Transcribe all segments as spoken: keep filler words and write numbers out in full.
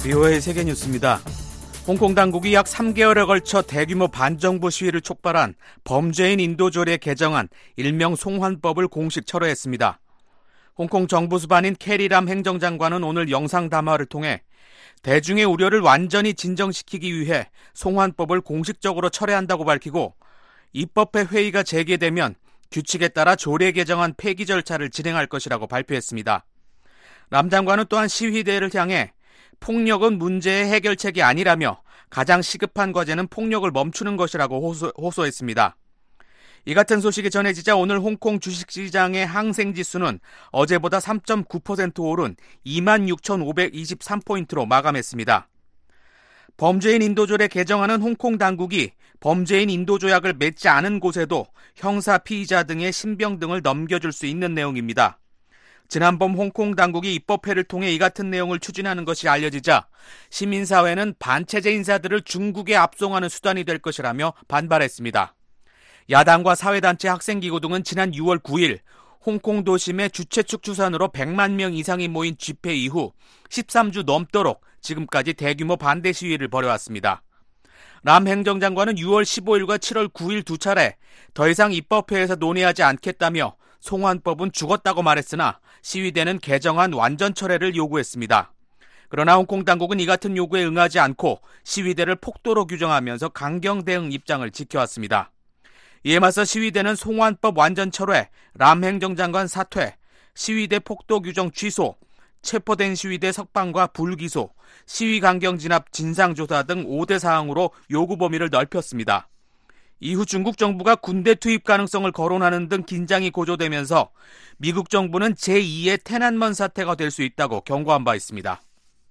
비오에이 세계뉴스입니다. 홍콩 당국이 약 삼 개월에 걸쳐 대규모 반정부 시위를 촉발한 범죄인 인도조례 개정안 일명 송환법을 공식 철회했습니다. 홍콩 정부 수반인 캐리람 행정장관은 오늘 영상 담화를 통해 대중의 우려를 완전히 진정시키기 위해 송환법을 공식적으로 철회한다고 밝히고 입법회 회의가 재개되면 규칙에 따라 조례 개정안 폐기 절차를 진행할 것이라고 발표했습니다. 람 장관은 또한 시위대를 향해 폭력은 문제의 해결책이 아니라며 가장 시급한 과제는 폭력을 멈추는 것이라고 호소, 호소했습니다. 이 같은 소식이 전해지자 오늘 홍콩 주식시장의 항생지수는 어제보다 삼 점 구 퍼센트 오른 이만 육천오백이십삼 포인트로 마감했습니다. 범죄인 인도조례 개정안은 홍콩 당국이 범죄인 인도조약을 맺지 않은 곳에도 형사 피의자 등의 신병 등을 넘겨줄 수 있는 내용입니다. 지난밤 홍콩 당국이 입법회를 통해 이 같은 내용을 추진하는 것이 알려지자 시민사회는 반체제 인사들을 중국에 압송하는 수단이 될 것이라며 반발했습니다. 야당과 사회단체 학생기구 등은 지난 유월 구일 홍콩 도심의 주최측 추산으로 백만 명 이상이 모인 집회 이후 십삼 주 넘도록 지금까지 대규모 반대 시위를 벌여왔습니다. 람 행정장관은 유월 십오일과 칠월 구일 두 차례 더 이상 입법회에서 논의하지 않겠다며 송환법은 죽었다고 말했으나 시위대는 개정안 완전 철회를 요구했습니다. 그러나 홍콩 당국은 이 같은 요구에 응하지 않고 시위대를 폭도로 규정하면서 강경 대응 입장을 지켜왔습니다. 이에 맞서 시위대는 송환법 완전 철회, 람 행정장관 사퇴, 시위대 폭도 규정 취소, 체포된 시위대 석방과 불기소, 시위 강경 진압 진상조사 등 오 대 사항으로 요구 범위를 넓혔습니다. 이후 중국 정부가 군대 투입 가능성을 거론하는 등 긴장이 고조되면서 미국 정부는 제이의 테난먼 사태가 될 수 있다고 경고한 바 있습니다.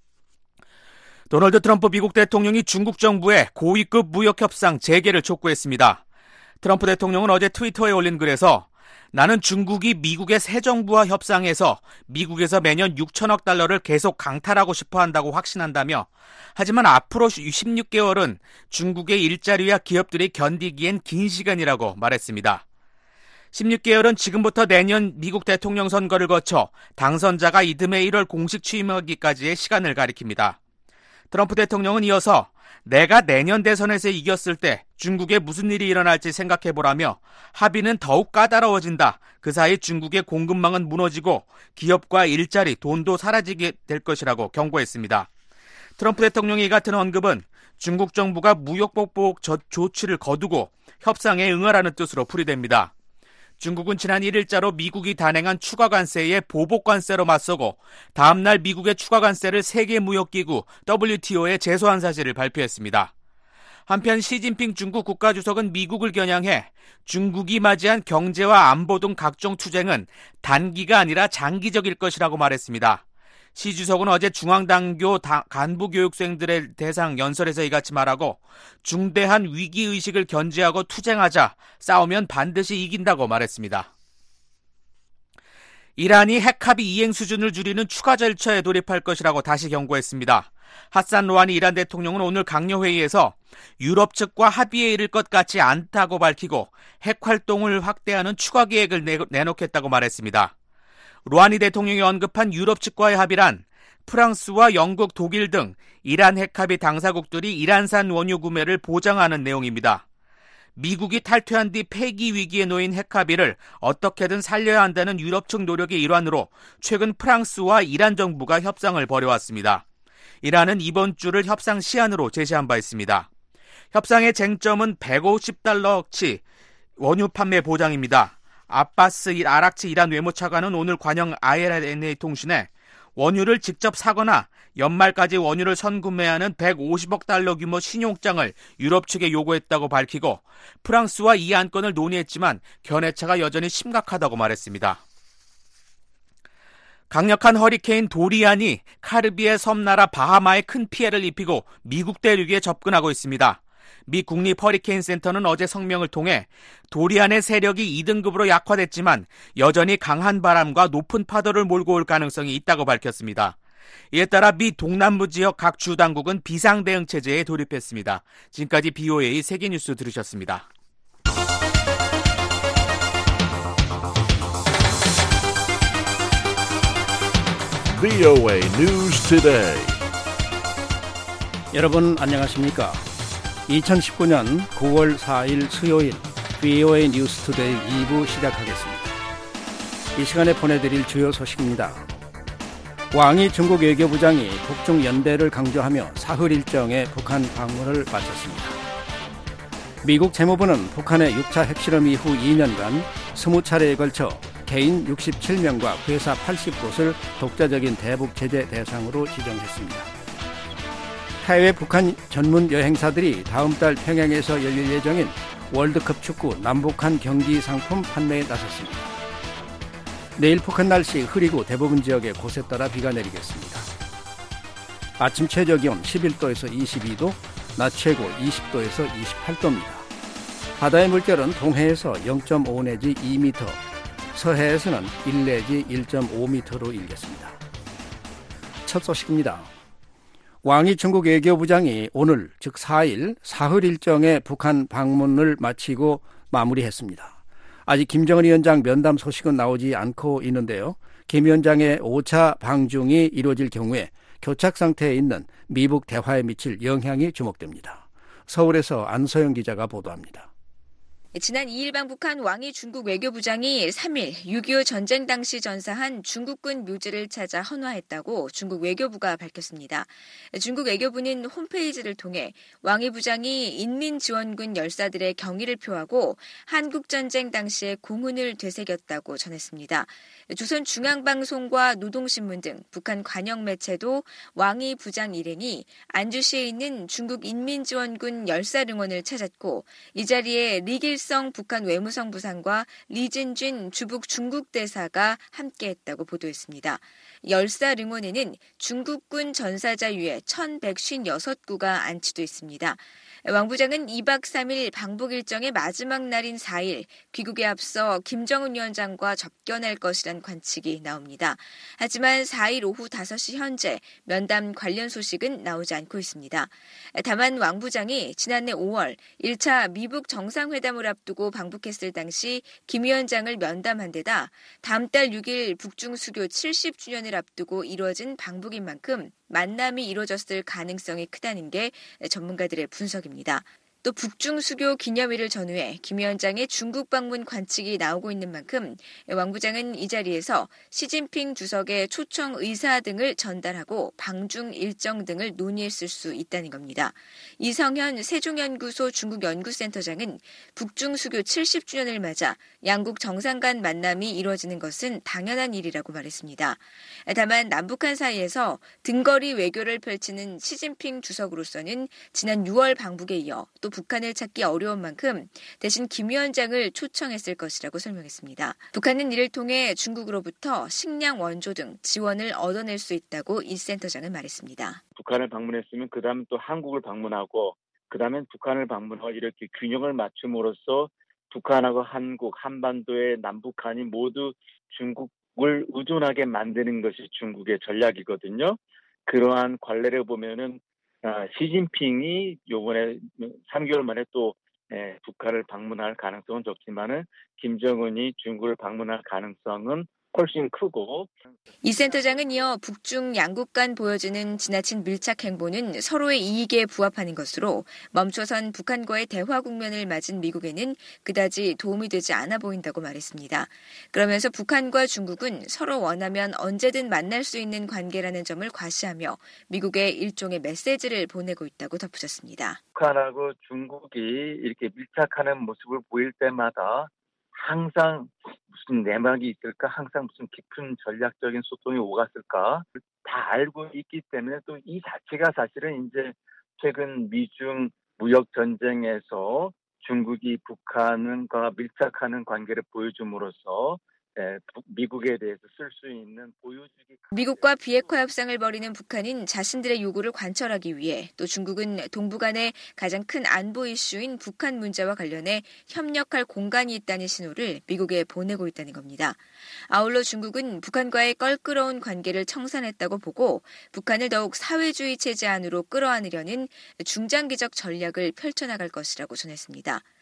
도널드 트럼프 미국 대통령이 중국 정부에 고위급 무역협상 재개를 촉구했습니다. 트럼프 대통령은 어제 트위터에 올린 글에서 나는 중국이 미국의 새 정부와 협상해서 미국에서 매년 육천억 달러를 계속 강탈하고 싶어 한다고 확신한다며 하지만 앞으로 십육 개월은 중국의 일자리와 기업들이 견디기엔 긴 시간이라고 말했습니다. 십육 개월은 지금부터 내년 미국 대통령 선거를 거쳐 당선자가 이듬해 일월 공식 취임하기까지의 시간을 가리킵니다. 트럼프 대통령은 이어서 내가 내년 대선에서 이겼을 때 중국에 무슨 일이 일어날지 생각해보라며 합의는 더욱 까다로워진다. 그 사이 중국의 공급망은 무너지고 기업과 일자리, 돈도 사라지게 될 것이라고 경고했습니다. 트럼프 대통령의 이 같은 언급은 중국 정부가 무역보복 조치를 거두고 협상에 응하라는 뜻으로 풀이됩니다. 중국은 지난 일 일자로 미국이 단행한 추가 관세에 보복 관세로 맞서고 다음날 미국의 추가 관세를 세계무역기구 더블유티오에 제소한 사실을 발표했습니다. 한편 시진핑 중국 국가주석은 미국을 겨냥해 중국이 맞이한 경제와 안보 등 각종 투쟁은 단기가 아니라 장기적일 것이라고 말했습니다. 시 주석은 어제 중앙당교 간부교육생들의 대상 연설에서 이같이 말하고 중대한 위기의식을 견지하고 투쟁하자 싸우면 반드시 이긴다고 말했습니다. 이란이 핵합의 이행 수준을 줄이는 추가 절차에 돌입할 것이라고 다시 경고했습니다. 하산 로하니 이란 대통령은 오늘 강요회의에서 유럽 측과 합의에 이를 것 같지 않다고 밝히고 핵활동을 확대하는 추가 계획을 내놓겠다고 말했습니다. 로하니 대통령이 언급한 유럽 측과의 합의란 프랑스와 영국, 독일 등 이란 핵합의 당사국들이 이란산 원유 구매를 보장하는 내용입니다. 미국이 탈퇴한 뒤 폐기 위기에 놓인 핵합의를 어떻게든 살려야 한다는 유럽 측 노력의 일환으로 최근 프랑스와 이란 정부가 협상을 벌여왔습니다. 이란은 이번 주를 협상 시한으로 제시한 바 있습니다. 협상의 쟁점은 백오십 달러어치 원유 판매 보장입니다. 아바스 아락치 이란 외무차관은 오늘 관영 아이엔에이 통신에 원유를 직접 사거나 연말까지 원유를 선구매하는 백오십억 달러 규모 신용장을 유럽 측에 요구했다고 밝히고 프랑스와 이 안건을 논의했지만 견해차가 여전히 심각하다고 말했습니다. 강력한 허리케인 도리안이 카리브해 섬나라 바하마에 큰 피해를 입히고 미국 대륙에 접근하고 있습니다. 미 국립 허리케인 센터는 어제 성명을 통해 도리안의 세력이 이 등급으로 약화됐지만 여전히 강한 바람과 높은 파도를 몰고 올 가능성이 있다고 밝혔습니다. 이에 따라 미 동남부 지역 각 주 당국은 비상대응 체제에 돌입했습니다. 지금까지 비오에이 세계뉴스 들으셨습니다. 비오에이 News Today. 여러분 안녕하십니까? 이천십구 년 구월 사일 수요일 브이오에이 뉴스투데이 이 부 시작하겠습니다. 이 시간에 보내드릴 주요 소식입니다. 왕이 중국 외교부장이 북중 연대를 강조하며 사흘 일정의 북한 방문을 마쳤습니다. 미국 재무부는 북한의 육 차 핵실험 이후 이 년간 이십 차례에 걸쳐 개인 육십칠 명과 회사 팔십 곳을 독자적인 대북 제재 대상으로 지정했습니다. 해외 북한 전문 여행사들이 다음 달 평양에서 열릴 예정인 월드컵 축구 남북한 경기 상품 판매에 나섰습니다. 내일 북한 날씨 흐리고 대부분 지역에 곳에 따라 비가 내리겠습니다. 아침 최저기온 십일 도에서 이십이 도, 낮 최고 이십 도에서 이십팔 도입니다. 바다의 물결은 동해에서 영 점 오 내지 이 미터, 서해에서는 일 내지 일 점 오 미터로 일겠습니다. 첫 소식입니다. 왕이 중국 외교부장이 오늘 즉 사일 사흘 일정의 북한 방문을 마치고 마무리했습니다. 아직 김정은 위원장 면담 소식은 나오지 않고 있는데요. 김 위원장의 오 차 방중이 이루어질 경우에 교착 상태에 있는 미북 대화에 미칠 영향이 주목됩니다. 서울에서 안서영 기자가 보도합니다. 지난 이 일 방북한 왕이 중국 외교부장이 삼 일 육이오 전쟁 당시 전사한 중국군 묘지를 찾아 헌화했다고 중국 외교부가 밝혔습니다. 중국 외교부는 홈페이지를 통해 왕이 부장이 인민지원군 열사들의 경의를 표하고 한국전쟁 당시의 공훈을 되새겼다고 전했습니다. 조선중앙방송과 노동신문 등 북한 관영 매체도 왕이 부장 일행이 안주시에 있는 중국 인민지원군 열사릉원을 찾았고 이 자리에 리길성 북한 외무성 부상과 리진쥔 주북 중국 대사가 함께했다고 보도했습니다. 열사릉원에는 중국군 전사자 유해 천백오십육 구가 안치돼 있습니다. 왕 부장은 이 박 삼 일 방북 일정의 마지막 날인 사 일 귀국에 앞서 김정은 위원장과 접견할 것이란 관측이 나옵니다. 하지만 사 일 오후 다섯 시 현재 면담 관련 소식은 나오지 않고 있습니다. 다만 왕 부장이 지난해 오월 일 차 미북 정상회담을 앞두고 방북했을 당시 김 위원장을 면담한 데다 다음 달 육 일 북중 수교 칠십 주년을 앞두고 이루어진 방북인 만큼 만남이 이루어졌을 가능성이 크다는 게 전문가들의 분석입니다. 또 북중 수교 기념일을 전후해 김 위원장의 중국 방문 관측이 나오고 있는 만큼 왕 부장은 이 자리에서 시진핑 주석의 초청 의사 등을 전달하고 방중 일정 등을 논의했을 수 있다는 겁니다. 이성현 세종연구소 중국연구센터장은 북중 수교 칠십 주년을 맞아 양국 정상 간 만남이 이루어지는 것은 당연한 일이라고 말했습니다. 다만 남북한 사이에서 등거리 외교를 펼치는 시진핑 주석으로서는 지난 유월 방북에 이어 또 북한을 찾기 어려운 만큼 대신 김 위원장을 초청했을 것이라고 설명했습니다. 북한은 이를 통해 중국으로부터 식량 원조 등 지원을 얻어낼 수 있다고 이 센터장은 말했습니다. 북한을 방문했으면 그 다음에 또 한국을 방문하고 그 다음엔 북한을 방문하고 이렇게 균형을 맞춤으로써 북한하고 한국, 한반도의 남북한이 모두 중국을 의존하게 만드는 것이 중국의 전략이거든요. 그러한 관례를 보면은 시진핑이 요번에 삼 개월 만에 또 북한을 방문할 가능성은 적지만은 김정은이 중국을 방문할 가능성은 훨씬 크고. 이 센터장은 이어 북중 양국 간 보여지는 지나친 밀착 행보는 서로의 이익에 부합하는 것으로 멈춰선 북한과의 대화 국면을 맞은 미국에는 그다지 도움이 되지 않아 보인다고 말했습니다. 그러면서 북한과 중국은 서로 원하면 언제든 만날 수 있는 관계라는 점을 과시하며 미국에 일종의 메시지를 보내고 있다고 덧붙였습니다. 북한하고 중국이 이렇게 밀착하는 모습을 보일 때마다 항상 무슨 내막이 있을까? 항상 무슨 깊은 전략적인 소통이 오갔을까? 다 알고 있기 때문에 또 이 자체가 사실은 이제 최근 미중 무역 전쟁에서 중국이 북한과 밀착하는 관계를 보여줌으로써 미국에 대해서 쓸 수 있는 보여주기. 미국과 비핵화 협상을 벌이는 북한은 자신들의 요구를 관철하기 위해 또 중국은 동북 안의 가장 큰 안보 이슈인 북한 문제와 관련해 협력할 공간이 있다는 신호를 미국에 보내고 있다는 겁니다. 아울러 중국은 북한과의 껄끄러운 관계를 청산했다고 보고 북한을 더욱 사회주의 체제 안으로 끌어안으려는 중장기적 전략을 펼쳐나갈 것이라고 전했습니다.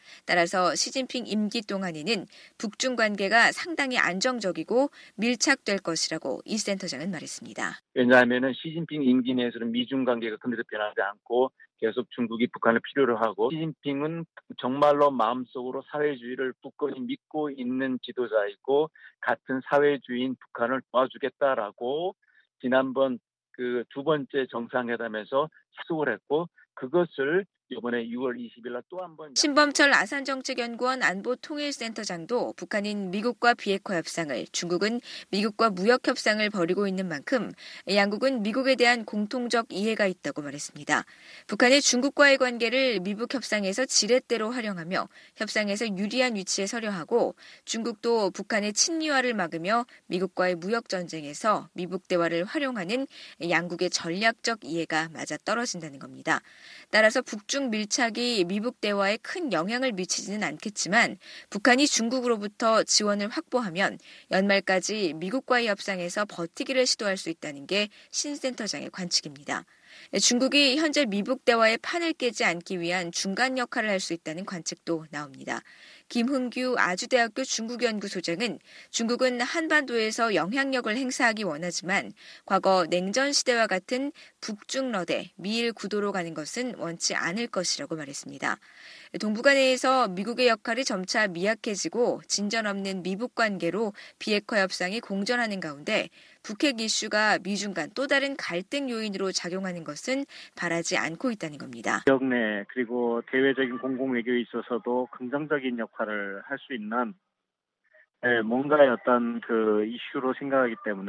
따라서 시진핑 임기 동안에는 북중 관계가 상당히 안정적이고 밀착될 것이라고 이 센터장은 말했습니다. 왜냐하면 시진핑 임기 내에서는 미중 관계가 그대로 변하지 않고 계속 중국이 북한을 필요로 하고, 시진핑은 정말로 마음속으로 사회주의를 굳건히 믿고 있는 지도자이고 같은 사회주의인 북한을 도와주겠다라고 지난번 그 두 번째 정상회담에서 약속을 했고, 그것을 이번에 유월 이십일 날 또 한 번 신범철 아산정책연구원 안보통일센터장도 북한은 미국과 비핵화 협상을, 중국은 미국과 무역 협상을 벌이고 있는 만큼 양국은 미국에 대한 공통적 이해가 있다고 말했습니다. 북한이 중국과의 관계를 미북 협상에서 지렛대로 활용하며 협상에서 유리한 위치에 서려 하고, 중국도 북한의 친미화를 막으며 미국과의 무역 전쟁에서 미북 대화를 활용하는 양국의 전략적 이해가 맞아떨어진다는 겁니다. 따라서 북중 밀착이 미북 대화에 큰 영향을 미치지는 않겠지만 북한이 중국으로부터 지원을 확보하면 연말까지 미국과의 협상에서 버티기를 시도할 수 있다는 게 신 센터장의 관측입니다. 중국이 현재 미북 대화의 판을 깨지 않기 위한 중간 역할을 할 수 있다는 관측도 나옵니다. 김흥규 아주대학교 중국연구소장은 중국은 한반도에서 영향력을 행사하기 원하지만 과거 냉전 시대와 같은 북중러대, 미일 구도로 가는 것은 원치 않을 것이라고 말했습니다. 동북아내에서 미국의 역할이 점차 미약해지고 진전 없는 미북 관계로 비핵화 협상이 공전하는 가운데 북핵 이슈가 미중 간 또 다른 갈등 요인으로 작용하는 것은 바라지 않고 있다는 겁니다. 지역 내 그리고 대외적인 공공외교에 있어서도 긍정적인 역할을 할 수 있는 뭔가의 어떤 그 이슈로 생각하기 때문에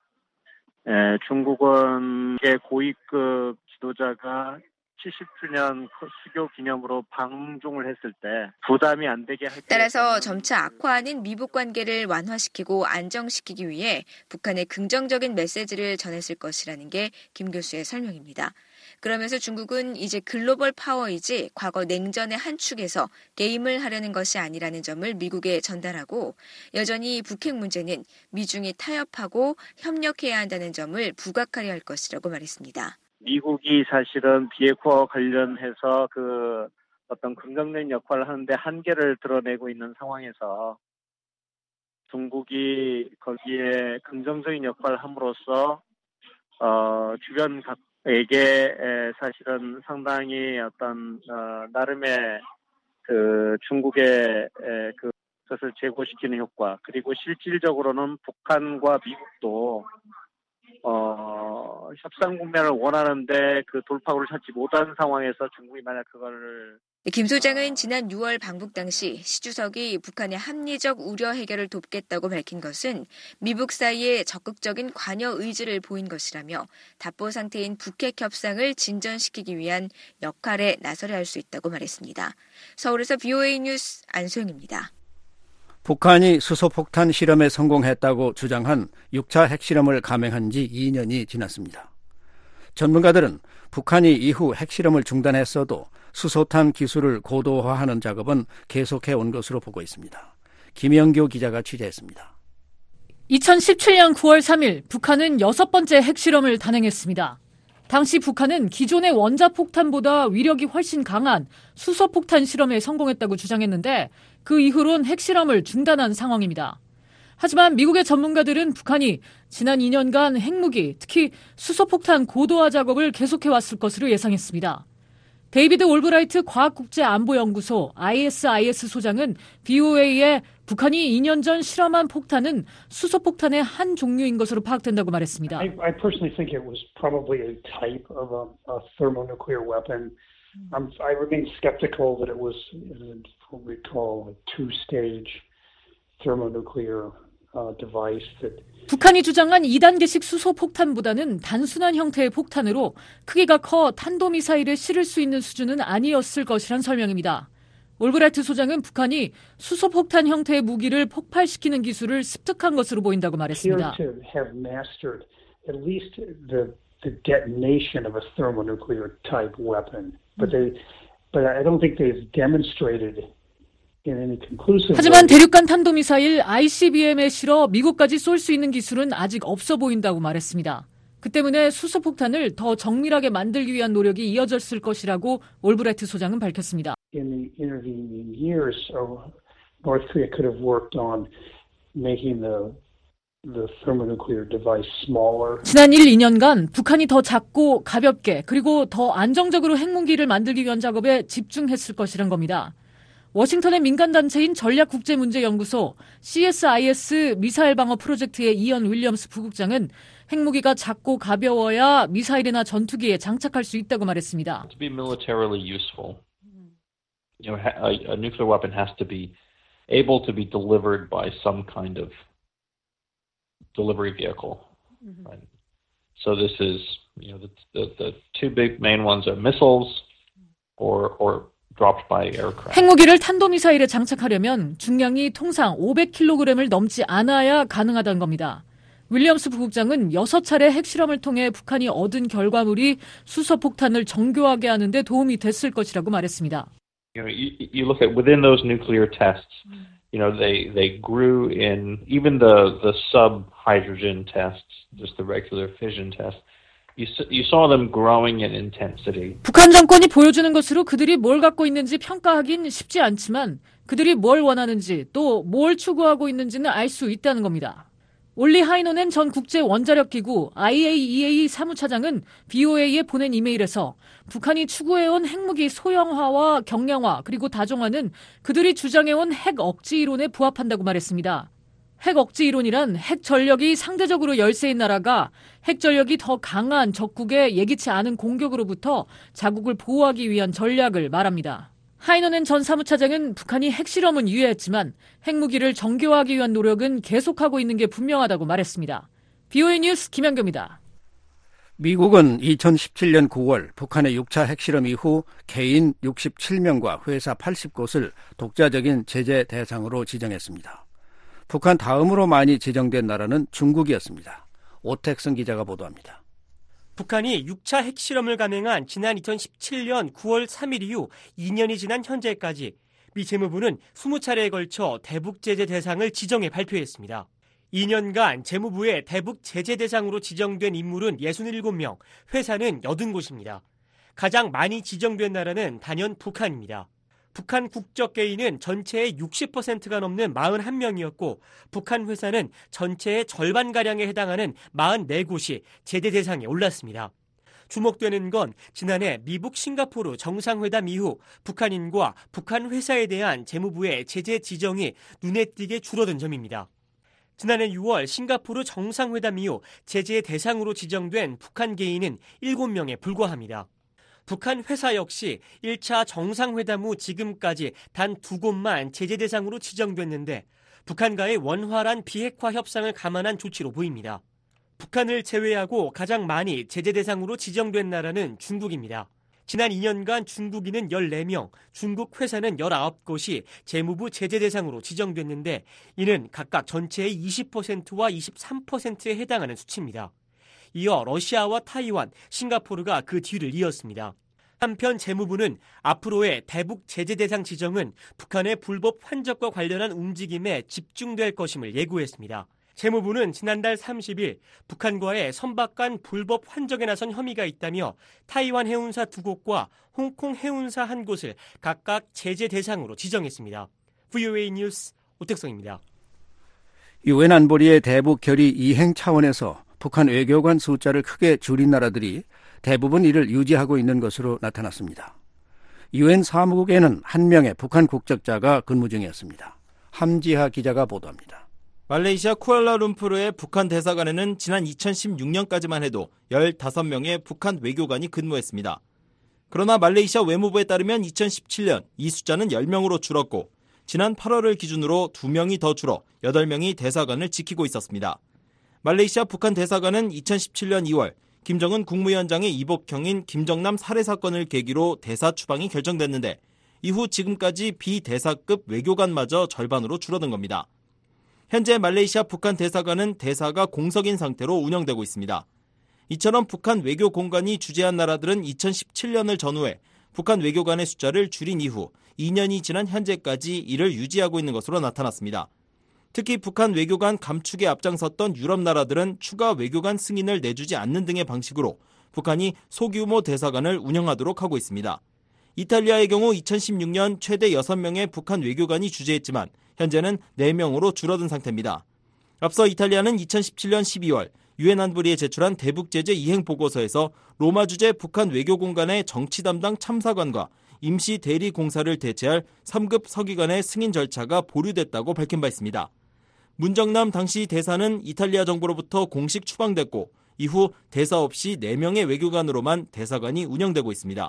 중국은 고위급 지도자가 칠십 주년 수교 기념으로 방중을 했을 때 부담이 안 되게 할 따라서 점차 악화하는 미북 관계를 완화시키고 안정시키기 위해 북한에 긍정적인 메시지를 전했을 것이라는 게 김 교수의 설명입니다. 그러면서 중국은 이제 글로벌 파워이지 과거 냉전의 한 축에서 게임을 하려는 것이 아니라는 점을 미국에 전달하고, 여전히 북핵 문제는 미중이 타협하고 협력해야 한다는 점을 부각하려 할 것이라고 말했습니다. 미국이 사실은 비핵화 관련해서 그 어떤 긍정적인 역할을 하는데 한계를 드러내고 있는 상황에서 중국이 거기에 긍정적인 역할을 함으로써 어, 주변 각에게 사실은 상당히 어떤 어, 나름의 그 중국의 에, 그 것을 제고시키는 효과, 그리고 실질적으로는 북한과 미국도 어, 협상 국면을 원하는데 그 돌파구를 찾지 못한 상황에서 중국이 만약 그거를 김 소장은 지난 유월 방북 당시 시 주석이 북한의 합리적 우려 해결을 돕겠다고 밝힌 것은 미북 사이에 적극적인 관여 의지를 보인 것이라며 답보 상태인 북핵 협상을 진전시키기 위한 역할에 나서려 할 수 있다고 말했습니다. 서울에서 비오에이 뉴스 안소영입니다. 북한이 수소폭탄 실험에 성공했다고 주장한 육 차 핵실험을 감행한 지 이 년이 지났습니다. 전문가들은 북한이 이후 핵실험을 중단했어도 수소탄 기술을 고도화하는 작업은 계속해온 것으로 보고 있습니다. 김영교 기자가 취재했습니다. 이천십칠 년 구월 삼일 북한은 여섯 번째 핵실험을 단행했습니다. 당시 북한은 기존의 원자폭탄보다 위력이 훨씬 강한 수소폭탄 실험에 성공했다고 주장했는데 그 이후론 핵실험을 중단한 상황입니다. 하지만 미국의 전문가들은 북한이 지난 이 년간 핵무기, 특히 수소폭탄 고도화 작업을 계속해왔을 것으로 예상했습니다. 데이비드 올브라이트 과학국제안보연구소 아이에스아이에스 소장은 비오에이에 북한이 이 년 전 실험한 폭탄은 수소폭탄의 한 종류인 것으로 파악된다고 말했습니다. I, I personally think it was probably a type of a, a thermonuclear weapon. I'm, I remain skeptical that it was what we call a two-stage thermonuclear uh, device that 북한이 주장한 이 단계식 수소폭탄보다는 단순한 형태의 폭탄으로 크기가 커 탄도미사일에 실을 수 있는 수준은 아니었을 것이란 설명입니다. 올브라이트 소장은 북한이 수소폭탄 형태의 무기를 폭발시키는 기술을 습득한 것으로 보인다고 말했습니다. appear to have mastered at least the, the detonation of a thermonuclear type weapon, but they, but I don't think they've demonstrated. 하지만 대륙간 탄도미사일 아이씨비엠에 실어 미국까지 쏠 수 있는 기술은 아직 없어 보인다고 말했습니다. 그 때문에 수소폭탄을 더 정밀하게 만들기 위한 노력이 이어졌을 것이라고 올브라이트 소장은 밝혔습니다. In the intervening years, North Korea could have worked on making the the thermonuclear device smaller. 지난 일, 이 년간 북한이 더 작고 가볍게 그리고 더 안정적으로 핵무기를 만들기 위한 작업에 집중했을 것이란 겁니다. 워싱턴의 민간단체인 전략국제문제연구소 씨에스아이에스 미사일 방어 프로젝트의 이언 윌리엄스 부국장은 핵무기가 작고 가벼워야 미사일이나 전투기에 장착할 수 있다고 말했습니다. To be militarily useful, you know, a, a nuclear weapon has to be able to be delivered by some kind of delivery vehicle. Right? So this is, you know, the, the, the two big main ones are missiles or or dropped by aircraft. 핵무기를 탄도미사일에 장착하려면 중량이 통상 오백 킬로그램을 넘지 않아야 가능하다는 겁니다. 윌리엄스 부국장은 여섯 차례 핵실험을 통해 북한이 얻은 결과물이 수소폭탄을 정교하게 하는 데 도움이 됐을 것이라고 말했습니다. You know, you, you look at within those nuclear tests, you know, they they grew in even the the sub-hydrogen tests, just the regular fission tests. You, you saw them growing in intensity. 북한 정권이 보여주는 것으로 그들이 뭘 갖고 있는지 평가하긴 쉽지 않지만 그들이 뭘 원하는지 또 뭘 추구하고 있는지는 알 수 있다는 겁니다. 올리 하이노넨 전 국제원자력기구 아이에이이에이 사무차장은 브이오에이에 보낸 이메일에서 북한이 추구해온 핵무기 소형화와 경량화 그리고 다종화는 그들이 주장해온 핵 억지 이론에 부합한다고 말했습니다. 핵 억지 이론이란 핵 전력이 상대적으로 열세인 나라가 핵 전력이 더 강한 적국의 예기치 않은 공격으로부터 자국을 보호하기 위한 전략을 말합니다. 하이노넨 전 사무차장은 북한이 핵실험은 유예했지만 핵무기를 정교화하기 위한 노력은 계속하고 있는 게 분명하다고 말했습니다. 브이오에이 뉴스 김현교입니다. 미국은 이천십칠 년 구월 북한의 육 차 핵실험 이후 개인 육십칠 명과 회사 팔십 곳을 독자적인 제재 대상으로 지정했습니다. 북한 다음으로 많이 지정된 나라는 중국이었습니다. 오택승 기자가 보도합니다. 북한이 육 차 핵실험을 감행한 지난 이천십칠 년 구월 삼일 이후 이 년이 지난 현재까지 미 재무부는 이십 차례에 걸쳐 대북 제재 대상을 지정해 발표했습니다. 이 년간 재무부의 대북 제재 대상으로 지정된 인물은 육십칠 명, 회사는 팔십 곳입니다. 가장 많이 지정된 나라는 단연 북한입니다. 북한 국적 개인은 전체의 육십 퍼센트가 넘는 사십일 명이었고 북한 회사는 전체의 절반가량에 해당하는 사십사 곳이 제재 대상에 올랐습니다. 주목되는 건 지난해 미국 싱가포르 정상회담 이후 북한인과 북한 회사에 대한 재무부의 제재 지정이 눈에 띄게 줄어든 점입니다. 지난해 유월 싱가포르 정상회담 이후 제재 대상으로 지정된 북한 개인은 일곱 명에 불과합니다. 북한 회사 역시 일 차 정상회담 후 지금까지 단 두 곳만 제재 대상으로 지정됐는데 북한과의 원활한 비핵화 협상을 감안한 조치로 보입니다. 북한을 제외하고 가장 많이 제재 대상으로 지정된 나라는 중국입니다. 지난 이 년간 중국인은 열네 명, 중국 회사는 열아홉 곳이 재무부 제재 대상으로 지정됐는데 이는 각각 전체의 이십 퍼센트와 이십삼 퍼센트에 해당하는 수치입니다. 이어 러시아와 타이완, 싱가포르가 그 뒤를 이었습니다. 한편 재무부는 앞으로의 대북 제재 대상 지정은 북한의 불법 환적과 관련한 움직임에 집중될 것임을 예고했습니다. 재무부는 지난달 삼십일 북한과의 선박 간 불법 환적에 나선 혐의가 있다며 타이완 해운사 두 곳과 홍콩 해운사 한 곳을 각각 제재 대상으로 지정했습니다. 브이오에이 뉴스 오택성입니다. 유엔 안보리의 대북 결의 이행 차원에서 북한 외교관 숫자를 크게 줄인 나라들이 대부분 이를 유지하고 있는 것으로 나타났습니다. 유엔 사무국에는 한 명의 북한 국적자가 근무 중이었습니다. 함지하 기자가 보도합니다. 말레이시아 쿠알라룸푸르의 북한 대사관에는 지난 이천십육 년까지만 해도 열다섯 명의 북한 외교관이 근무했습니다. 그러나 말레이시아 외무부에 따르면 이천십칠 년 이 숫자는 열 명으로 줄었고 지난 팔월을 기준으로 두 명이 더 줄어 여덟 명이 대사관을 지키고 있었습니다. 말레이시아 북한 대사관은 이천십칠 년 이월 김정은 국무위원장의 이복형인 김정남 살해 사건을 계기로 대사 추방이 결정됐는데 이후 지금까지 비대사급 외교관마저 절반으로 줄어든 겁니다. 현재 말레이시아 북한 대사관은 대사가 공석인 상태로 운영되고 있습니다. 이처럼 북한 외교 공관이 주재한 나라들은 이천십칠 년을 전후해 북한 외교관의 숫자를 줄인 이후 이 년이 지난 현재까지 이를 유지하고 있는 것으로 나타났습니다. 특히 북한 외교관 감축에 앞장섰던 유럽 나라들은 추가 외교관 승인을 내주지 않는 등의 방식으로 북한이 소규모 대사관을 운영하도록 하고 있습니다. 이탈리아의 경우 이천십육 년 최대 여섯 명의 북한 외교관이 주재했지만 현재는 네 명으로 줄어든 상태입니다. 앞서 이탈리아는 이천십칠 년 십이월 유엔 안보리에 제출한 대북제재 이행 보고서에서 로마 주재 북한 외교공간의 정치 담당 참사관과 임시 대리 공사를 대체할 삼 급 서기관의 승인 절차가 보류됐다고 밝힌 바 있습니다. 문정남 당시 대사는 이탈리아 정부로부터 공식 추방됐고 이후 대사 없이 네 명의 외교관으로만 대사관이 운영되고 있습니다.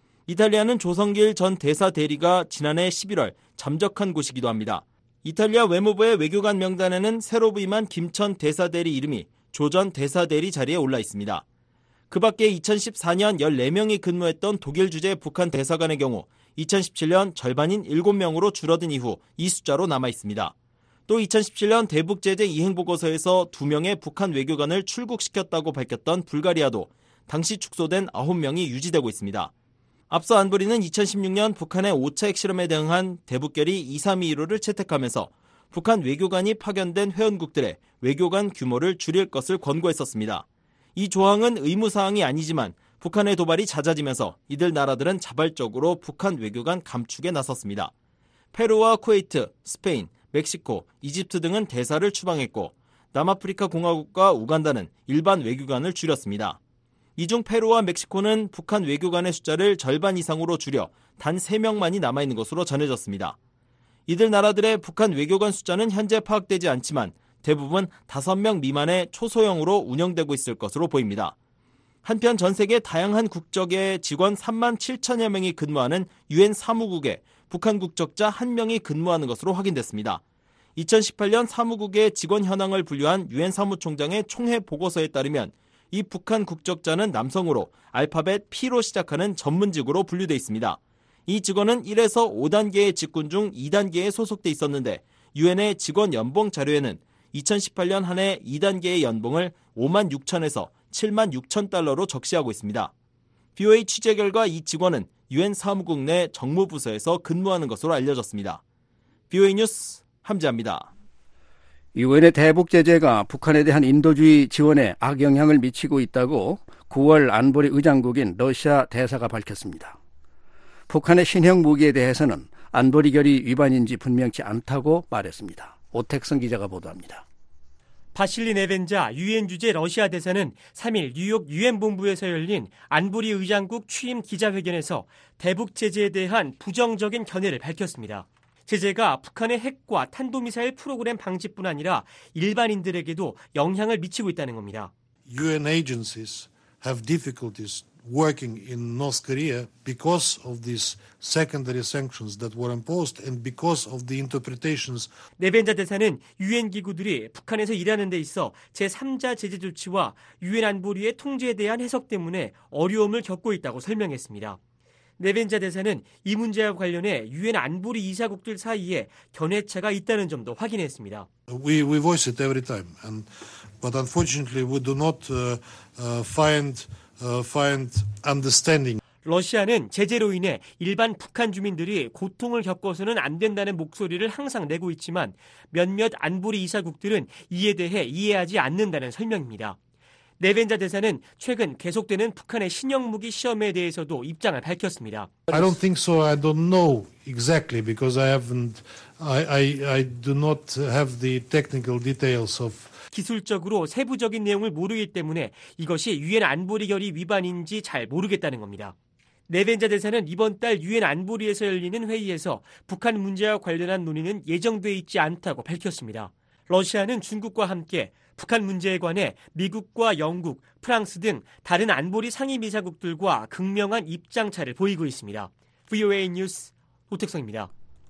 이탈리아는 조성길 전 대사 대리가 지난해 십일월 잠적한 곳이기도 합니다. 이탈리아 외무부의 외교관 명단에는 새로 부임한 김천 대사 대리 이름이 조 전 대사 대리 자리에 올라 있습니다. 그 밖에 이천십사 년 열네 명이 근무했던 독일 주재 북한 대사관의 경우 이천십칠 년 절반인 일곱 명으로 줄어든 이후 이 숫자로 남아 있습니다. 또 이천십칠 년 대북제재 이행보고서에서 두 명의 북한 외교관을 출국시켰다고 밝혔던 불가리아도 당시 축소된 아홉 명이 유지되고 있습니다. 앞서 안보리는 이천십육 년 북한의 오 차 핵실험에 대응한 대북결의 이삼이일오를 채택하면서 북한 외교관이 파견된 회원국들의 외교관 규모를 줄일 것을 권고했었습니다. 이 조항은 의무사항이 아니지만 북한의 도발이 잦아지면서 이들 나라들은 자발적으로 북한 외교관 감축에 나섰습니다. 페루와 쿠웨이트, 스페인, 멕시코, 이집트 등은 대사를 추방했고 남아프리카 공화국과 우간다는 일반 외교관을 줄였습니다. 이 중 페루와 멕시코는 북한 외교관의 숫자를 절반 이상으로 줄여 단 세 명만이 남아있는 것으로 전해졌습니다. 이들 나라들의 북한 외교관 숫자는 현재 파악되지 않지만 대부분 다섯 명 미만의 초소형으로 운영되고 있을 것으로 보입니다. 한편 전 세계 다양한 국적의 직원 삼만 칠천여 명이 근무하는 유엔 사무국에 북한 국적자 한 명이 근무하는 것으로 확인됐습니다. 이천십팔 년 사무국의 직원 현황을 분류한 유엔 사무총장의 총회 보고서에 따르면 이 북한 국적자는 남성으로 알파벳 P로 시작하는 전문직으로 분류돼 있습니다. 이 직원은 일에서 오 단계의 직군 중 이 단계에 소속돼 있었는데 유엔의 직원 연봉 자료에는 이천십팔 년 한 해 이 단계의 연봉을 오만 육천에서 칠만 육천 달러로 적시하고 있습니다. 비오에이 취재 결과 이 직원은 유엔 사무국 내 정무부서에서 근무하는 것으로 알려졌습니다. 비오에이 뉴스 함지아입니다. 유엔의 대북제재가 북한에 대한 인도주의 지원에 악영향을 미치고 있다고 구월 안보리 의장국인 러시아 대사가 밝혔습니다. 북한의 신형 무기에 대해서는 안보리 결의 위반인지 분명치 않다고 말했습니다. 오택성 기자가 보도합니다. 바실리 네벤자 유엔 주재 러시아 대사는 삼 일 뉴욕 유엔 본부에서 열린 안보리 의장국 취임 기자회견에서 대북 제재에 대한 부정적인 견해를 밝혔습니다. 제재가 북한의 핵과 탄도미사일 프로그램 방지뿐 아니라 일반인들에게도 영향을 미치고 있다는 겁니다. 유엔 agencies have difficulties working in North Korea because of these secondary sanctions that were imposed and because of the interpretations. 네벤자 대사는 유엔 기구들이 북한에서 일하는 데 있어 제삼자 제재 조치와 유엔 안보리의 통제에 대한 해석 때문에 어려움을 겪고 있다고 설명했습니다. 네벤자 대사는 이 문제와 관련해 유엔 안보리 이사국들 사이에 견해차가 있다는 점도 확인했습니다. We we voice it every time, and but unfortunately we do not uh, uh, find uh, find understanding. 러시아는 제재로 인해 일반 북한 주민들이 고통을 겪어서는 안 된다는 목소리를 항상 내고 있지만 몇몇 안보리 이사국들은 이에 대해 이해하지 않는다는 설명입니다. 네벤자 대사는 최근 계속되는 북한의 신형 무기 시험에 대해서도 입장을 밝혔습니다. I don't think so. I don't know exactly because I haven't. I I I do not have the technical details of. 기술적으로 세부적인 내용을 모르기 때문에 이것이 유엔 안보리 결의 위반인지 잘 모르겠다는 겁니다. 네벤자 대사는 이번 달 유엔 안보리에서 열리는 회의에서 북한 문제와 관련한 논의는 예정돼 있지 않다고 밝혔습니다. 러시아는 중국과 함께 북한 문제에 관해 미국과 영국, 프랑스 등 다른 안보리 상임이사국들과 극명한 입장차를 보이고 있습니다. 브이오에이 뉴스 오택성입니다.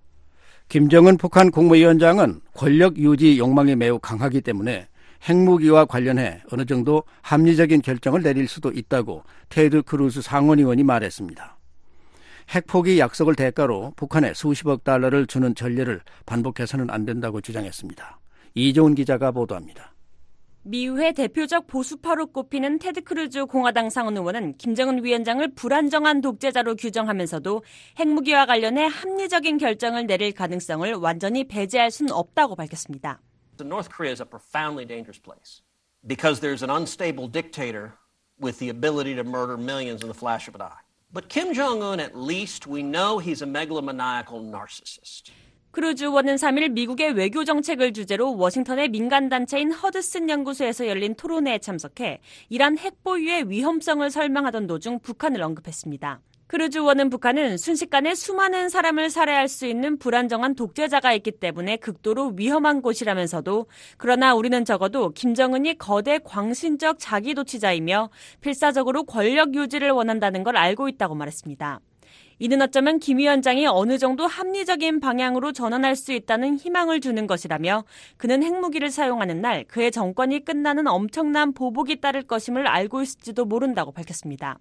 김정은 북한 국무위원장은 권력 유지 욕망이 매우 강하기 때문에 핵무기와 관련해 어느 정도 합리적인 결정을 내릴 수도 있다고 테드 크루즈 상원의원이 말했습니다. 핵포기 약속을 대가로 북한에 수십억 달러를 주는 전례를 반복해서는 안 된다고 주장했습니다. 이종훈 기자가 보도합니다. 미의회 대표적 보수파로 꼽히는 테드 크루즈 공화당 상원 의원은 김정은 위원장을 불안정한 독재자로 규정하면서도 핵무기와 관련해 합리적인 결정을 내릴 가능성을 완전히 배제할 수는 없다고 밝혔습니다. North Korea is a profoundly dangerous place because there's an unstable dictator with the ability to murder millions in the flash of an eye. But Kim Jong-un, at least we know he's a megalomaniacal narcissist. 크루즈 의원은 삼 일 미국의 외교 정책을 주제로 워싱턴의 민간단체인 허드슨 연구소에서 열린 토론회에 참석해 이란 핵보유의 위험성을 설명하던 도중 북한을 언급했습니다. 크루즈 의원은 북한은 순식간에 수많은 사람을 살해할 수 있는 불안정한 독재자가 있기 때문에 극도로 위험한 곳이라면서도 그러나 우리는 적어도 김정은이 거대 광신적 자기도취자이며 필사적으로 권력 유지를 원한다는 걸 알고 있다고 말했습니다. 이는 어쩌면 김 위원장이 어느 정도 합리적인 방향으로 전환할 수 있다는 희망을 주는 것이라며 그는 핵무기를 사용하는 날 그의 정권이 끝나는 엄청난 보복이 따를 것임을 알고 있을지도 모른다고 밝혔습니다.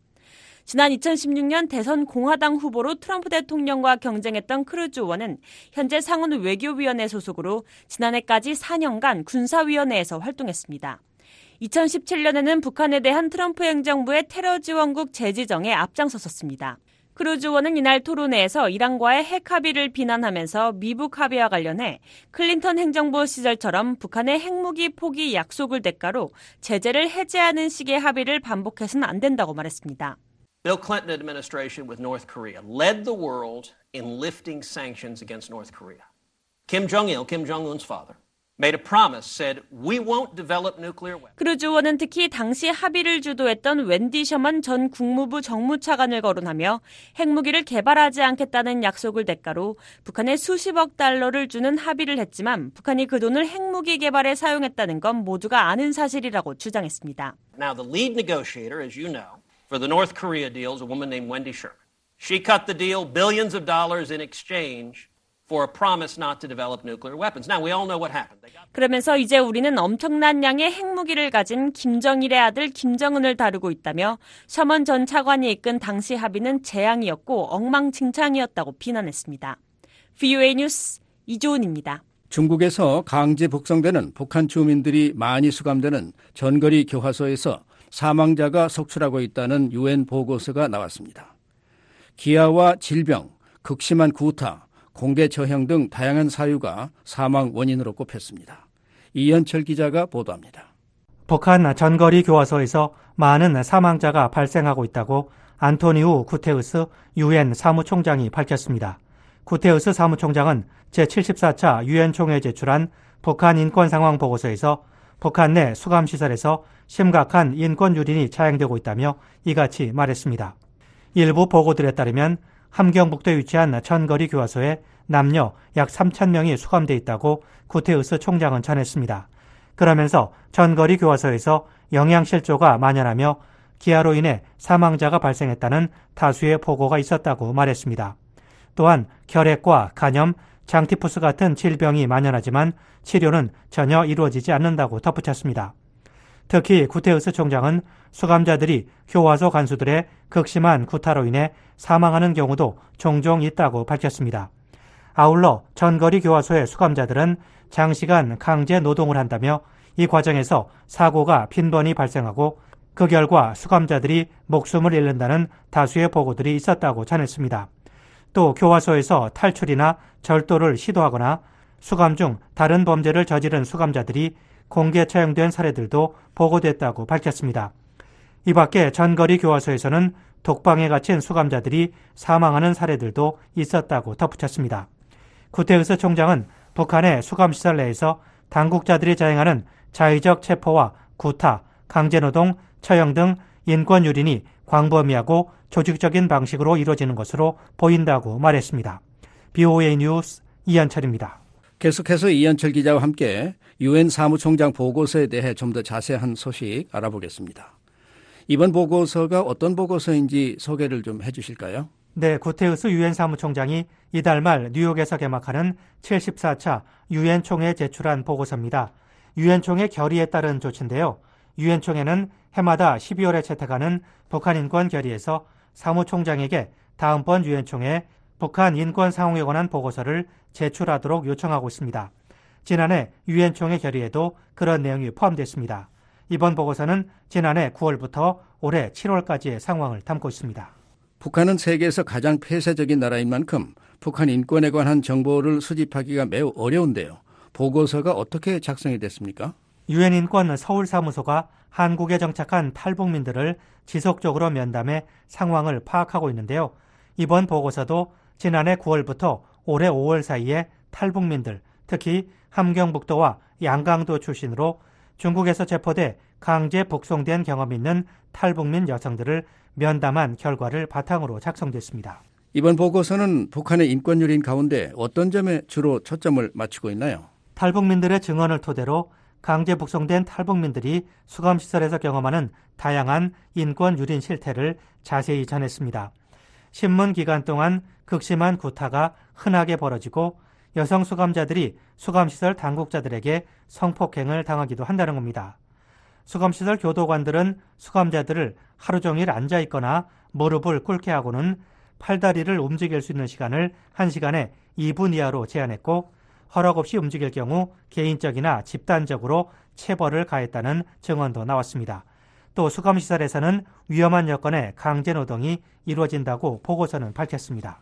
지난 이천십육 년 대선 공화당 후보로 트럼프 대통령과 경쟁했던 크루즈 의원은 현재 상원 외교위원회 소속으로 지난해까지 사 년간 군사위원회에서 활동했습니다. 이천십칠 년에는 북한에 대한 트럼프 행정부의 테러 지원국 재지정에 앞장섰었습니다. 크루즈 의원은 이날 토론회에서 이란과의 핵 합의를 비난하면서 미북 합의와 관련해 클린턴 행정부 시절처럼 북한의 핵무기 포기 약속을 대가로 제재를 해제하는 식의 합의를 반복해서는 안 된다고 말했습니다. Bill Clinton administration with North Korea led the world in lifting sanctions against North Korea. Kim Jong-il, Kim Jong-un's father, made a promise, said, we won't develop nuclear weapons. 크루즈 의원은 특히 당시 합의를 주도했던 웬디 셔먼 전 국무부 정무차관을 거론하며 핵무기를 개발하지 않겠다는 약속을 대가로 북한에 수십억 달러를 주는 합의를 했지만 북한이 그 돈을 핵무기 개발에 사용했다는 건 모두가 아는 사실이라고 주장했습니다. Now the lead negotiator, as you know, for the North Korea deal is a woman named Wendy Sherman. She cut the deal billions of dollars in exchange for a promise not to develop nuclear weapons. Now we all know what happened. 그러면서 이제 우리는 엄청난 양의 핵무기를 가진 김정일의 아들 김정은을 다루고 있다며 셔먼 전 차관이 이끈 당시 합의는 재앙이었고 엉망진창이었다고 비난했습니다. 브이오에이 뉴스 이조은입니다. 중국에서 강제 북송되는 북한 주민들이 많이 수감되는 전거리 교화소에서 사망자가 속출하고 있다는 유엔 보고서가 나왔습니다. 기아와 질병, 극심한 구타, 공개 처형 등 다양한 사유가 사망 원인으로 꼽혔습니다. 이현철 기자가 보도합니다. 북한 전거리 교화소에서 많은 사망자가 발생하고 있다고 안토니우 구테우스 유엔 사무총장이 밝혔습니다. 구테우스 사무총장은 제칠십사 차 유엔 총회에 제출한 북한 인권 상황 보고서에서 북한 내 수감시설에서 심각한 인권 유린이 차양되고 있다며 이같이 말했습니다. 일부 보고들에 따르면 함경북도에 위치한 전거리 교화소에 남녀 약 삼천 명이 수감돼 있다고 구테우스 총장은 전했습니다. 그러면서 전거리 교화소에서 영양실조가 만연하며 기아로 인해 사망자가 발생했다는 다수의 보고가 있었다고 말했습니다. 또한 결핵과 간염, 장티푸스 같은 질병이 만연하지만 치료는 전혀 이루어지지 않는다고 덧붙였습니다. 특히 구테우스 총장은 수감자들이 교화소 간수들의 극심한 구타로 인해 사망하는 경우도 종종 있다고 밝혔습니다. 아울러 전거리 교화소의 수감자들은 장시간 강제 노동을 한다며 이 과정에서 사고가 빈번히 발생하고 그 결과 수감자들이 목숨을 잃는다는 다수의 보고들이 있었다고 전했습니다. 또 교화소에서 탈출이나 절도를 시도하거나 수감 중 다른 범죄를 저지른 수감자들이 공개 처형된 사례들도 보고됐다고 밝혔습니다. 이 밖에 전거리 교화소에서는 독방에 갇힌 수감자들이 사망하는 사례들도 있었다고 덧붙였습니다. 구테우스 총장은 북한의 수감시설 내에서 당국자들이 자행하는 자의적 체포와 구타, 강제노동, 처형 등 인권 유린이 광범위하고 조직적인 방식으로 이루어지는 것으로 보인다고 말했습니다. 브이오에이 뉴스 이현철입니다. 계속해서 이현철 기자와 함께 유엔 사무총장 보고서에 대해 좀 더 자세한 소식 알아보겠습니다. 이번 보고서가 어떤 보고서인지 소개를 좀 해주실까요? 네, 구테우스 유엔 사무총장이 이달 말 뉴욕에서 개막하는 칠십사 차 유엔 총회에 제출한 보고서입니다. 유엔 총회 결의에 따른 조치인데요. 유엔 총회는 해마다 십이월에 채택하는 북한 인권 결의에서 사무총장에게 다음번 유엔 총회에 북한 인권 상황에 관한 보고서를 제출하도록 요청하고 있습니다. 지난해 유엔 총회 결의에도 그런 내용이 포함됐습니다. 이번 보고서는 지난해 구월부터 올해 칠월까지의 상황을 담고 있습니다. 북한은 세계에서 가장 폐쇄적인 나라인 만큼 북한 인권에 관한 정보를 수집하기가 매우 어려운데요. 보고서가 어떻게 작성이 됐습니까? 유엔 인권 서울사무소가 한국에 정착한 탈북민들을 지속적으로 면담해 상황을 파악하고 있는데요. 이번 보고서도 지난해 구월부터 올해 오월 사이에 탈북민들, 특히 함경북도와 양강도 출신으로 중국에서 체포돼 강제 북송된 경험이 있는 탈북민 여성들을 면담한 결과를 바탕으로 작성됐습니다. 이번 보고서는 북한의 인권 유린 가운데 어떤 점에 주로 초점을 맞추고 있나요? 탈북민들의 증언을 토대로 강제 북송된 탈북민들이 수감시설에서 경험하는 다양한 인권 유린 실태를 자세히 전했습니다. 신문 기간 동안 극심한 구타가 흔하게 벌어지고 여성 수감자들이 수감시설 당국자들에게 성폭행을 당하기도 한다는 겁니다. 수감시설 교도관들은 수감자들을 하루 종일 앉아있거나 무릎을 꿇게 하고는 팔다리를 움직일 수 있는 시간을 한 시간에 이 분 이하로 제한했고 허락 없이 움직일 경우 개인적이나 집단적으로 체벌을 가했다는 증언도 나왔습니다. 또 수감시설에서는 위험한 여건의 강제노동이 이루어진다고 보고서는 밝혔습니다.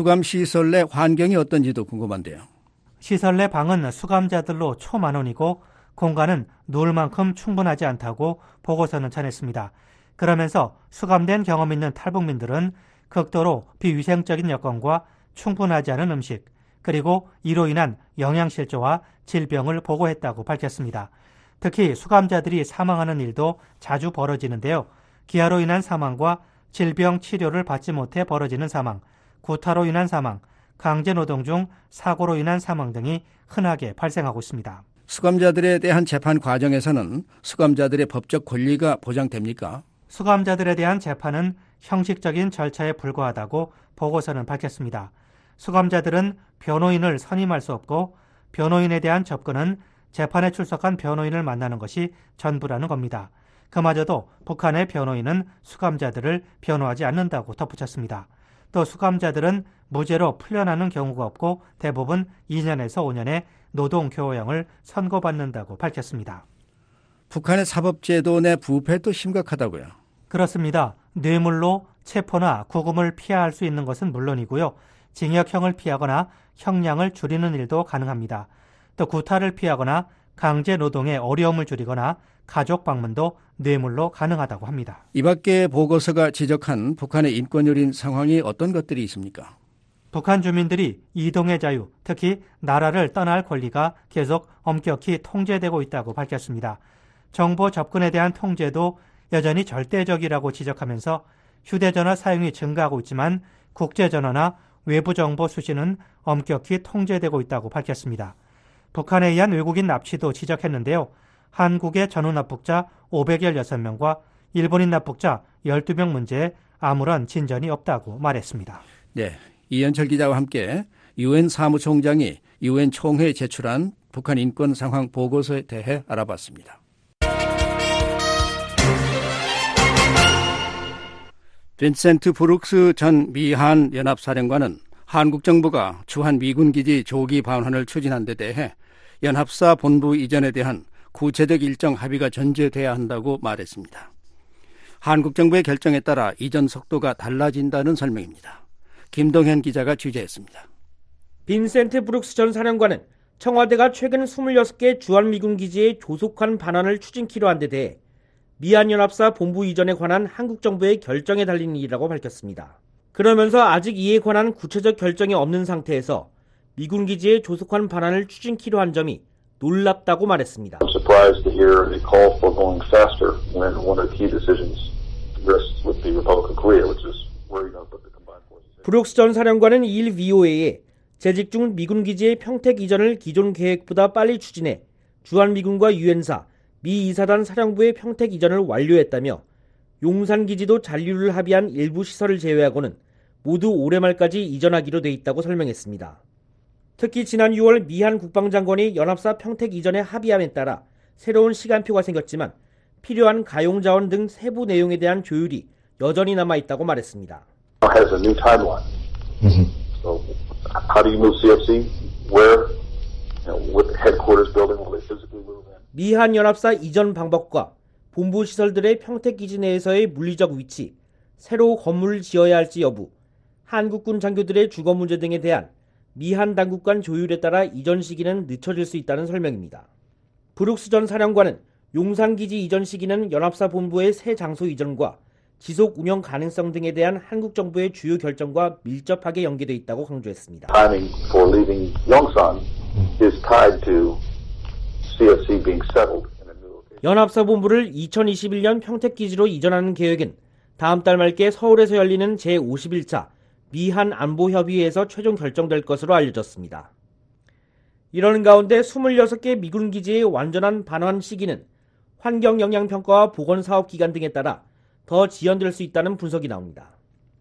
수감시설 내 환경이 어떤지도 궁금한데요. 시설 내 방은 수감자들로 초만원이고 공간은 누울 만큼 충분하지 않다고 보고서는 전했습니다. 그러면서 수감된 경험 있는 탈북민들은 극도로 비위생적인 여건과 충분하지 않은 음식, 그리고 이로 인한 영양실조와 질병을 보고했다고 밝혔습니다. 특히 수감자들이 사망하는 일도 자주 벌어지는데요. 기아로 인한 사망과 질병 치료를 받지 못해 벌어지는 사망, 구타로 인한 사망, 강제노동 중 사고로 인한 사망 등이 흔하게 발생하고 있습니다. 수감자들에 대한 재판 과정에서는 수감자들의 법적 권리가 보장됩니까? 수감자들에 대한 재판은 형식적인 절차에 불과하다고 보고서는 밝혔습니다. 수감자들은 변호인을 선임할 수 없고 변호인에 대한 접근은 재판에 출석한 변호인을 만나는 것이 전부라는 겁니다. 그마저도 북한의 변호인은 수감자들을 변호하지 않는다고 덧붙였습니다. 또 수감자들은 무죄로 풀려나는 경우가 없고 대부분 이 년에서 오 년의 노동교화형을 선고받는다고 밝혔습니다. 북한의 사법제도 내 부패도 심각하다고요? 그렇습니다. 뇌물로 체포나 구금을 피할 수 있는 것은 물론이고요. 징역형을 피하거나 형량을 줄이는 일도 가능합니다. 또 구타를 피하거나 강제 노동의 어려움을 줄이거나 가족 방문도 뇌물로 가능하다고 합니다. 이 밖에 보고서가 지적한 북한의 인권 유린 상황이 어떤 것들이 있습니까? 북한 주민들이 이동의 자유, 특히 나라를 떠날 권리가 계속 엄격히 통제되고 있다고 밝혔습니다. 정보 접근에 대한 통제도 여전히 절대적이라고 지적하면서 휴대전화 사용이 증가하고 있지만 국제전화나 외부 정보 수신은 엄격히 통제되고 있다고 밝혔습니다. 북한에 의한 외국인 납치도 지적했는데요. 한국의 전후 납북자 오백십육 명과 일본인 납북자 열두 명 문제에 아무런 진전이 없다고 말했습니다. 네, 이현철 기자와 함께 유엔 사무총장이 유엔 총회에 제출한 북한 인권 상황 보고서에 대해 알아봤습니다. 빈센트 브룩스 전 미한 연합사령관은 한국 정부가 주한 미군 기지 조기 반환을 추진한 데 대해 연합사 본부 이전에 대한 구체적 일정 합의가 전제돼야 한다고 말했습니다. 한국 정부의 결정에 따라 이전 속도가 달라진다는 설명입니다. 김동현 기자가 취재했습니다. 빈센트 브룩스 전 사령관은 청와대가 최근 이십육 개 주한미군 기지의 조속한 반환을 추진키로 한 데 대해 미한연합사 본부 이전에 관한 한국 정부의 결정에 달린 일이라고 밝혔습니다. 그러면서 아직 이에 관한 구체적 결정이 없는 상태에서 미군 기지의 조속한 반환을 추진키로 한 점이 놀랍다고 말했습니다. I'm surprised to hear a call for going faster when one of the key decisions rests with the Republic of Korea, which is where you're going to put the combined forces. 브룩스 전 사령관은 이 일 브이오에이에 재직 중 미군 기지의 평택 이전을 기존 계획보다 빨리 추진해 주한미군과 유엔사, 미 이사단 사령부의 평택 이전을 완료했다며 용산 기지도 잔류를 합의한 일부 시설을 제외하고는 모두 올해 말까지 이전하기로 돼 있다고 설명했습니다. 특히 지난 유월 미한 국방장관이 연합사 평택 이전에 합의함에 따라 새로운 시간표가 생겼지만 필요한 가용자원 등 세부 내용에 대한 조율이 여전히 남아있다고 말했습니다. Has a new timeline. So how do you move C F C? Where? you know, with the headquarters building, will they physically move in? 미한 연합사 이전 방법과 본부 시설들의 평택 기지 내에서의 물리적 위치, 새로 건물을 지어야 할지 여부, 한국군 장교들의 주거 문제 등에 대한 미한 당국 간 조율에 따라 이전 시기는 늦춰질 수 있다는 설명입니다. 브룩스 전 사령관은 용산기지 이전 시기는 연합사 본부의 새 장소 이전과 지속 운영 가능성 등에 대한 한국 정부의 주요 결정과 밀접하게 연계돼 있다고 강조했습니다. Timing for leaving Yongsan is tied to 씨에프씨 being settled in a new location. 연합사 본부를 이천이십일 년 평택기지로 이전하는 계획은 다음 달 말께 서울에서 열리는 제오십일 차 미한 안보협의회에서 최종 결정될 것으로 알려졌습니다. 이러는 가운데 이십육 개 미군 기지의 완전한 반환 시기는 환경영향평가와 보건사업기간 등에 따라 더 지연될 수 있다는 분석이 나옵니다.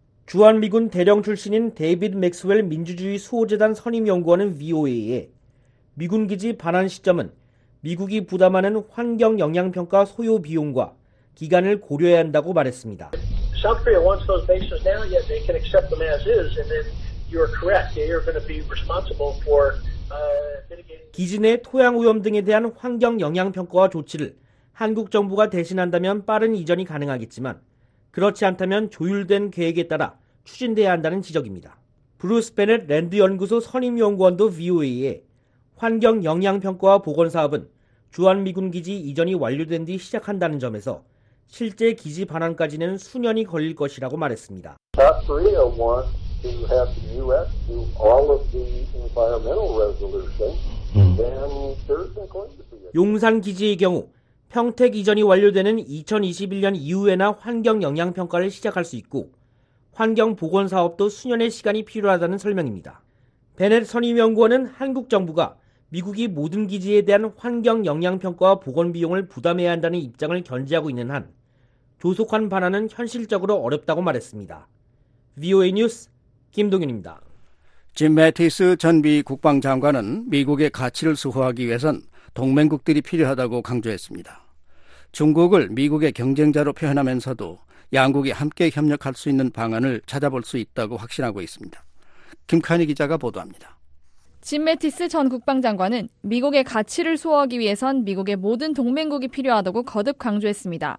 주한미군 대령 출신인 데이비드 맥스웰 민주주의 수호재단 선임연구원은 브이오에이에 미군 기지 반환 시점은 미국이 부담하는 환경영향평가 소요 비용과 기간을 고려해야 한다고 말했습니다. South Korea wants those bases now, yet they can accept them as is, and then you're correct. They are going to be responsible for uh, mitigating. 기지 내 토양 오염 등에 대한 환경 영향 평가와 조치를 한국 정부가 대신한다면 빠른 이전이 가능하겠지만 그렇지 않다면 조율된 계획에 따라 추진돼야 한다는 지적입니다. 브루스 베넷 랜드 연구소 선임 연구원도 브이오에이에 환경 영향 평가와 보건 사업은 주한미군 기지 이전이 완료된 뒤 시작한다는 점에서 실제 기지 반환까지는 수년이 걸릴 것이라고 말했습니다. South Korea wants to have the U S do all of the environmental resolution, then there's going to be a... 용산 기지의 경우 평택 이전이 완료되는 이천이십일 년 이후에나 환경 영향 평가를 시작할 수 있고 환경 보건 사업도 수년의 시간이 필요하다는 설명입니다. 베넷 선임연구원은 한국 정부가 미국이 모든 기지에 대한 환경 영향 평가와 보건 비용을 부담해야 한다는 입장을 견지하고 있는 한 조속한 반환은 현실적으로 어렵다고 말했습니다. 브이오에이 뉴스 김동윤입니다. 짐 매티스 전 미 국방장관은 미국의 가치를 수호하기 위해선 동맹국들이 필요하다고 강조했습니다. 중국을 미국의 경쟁자로 표현하면서도 양국이 함께 협력할 수 있는 방안을 찾아볼 수 있다고 확신하고 있습니다. 김칸희 기자가 보도합니다. 짐 매티스 전 국방장관은 미국의 가치를 수호하기 위해선 미국의 모든 동맹국이 필요하다고 거듭 강조했습니다.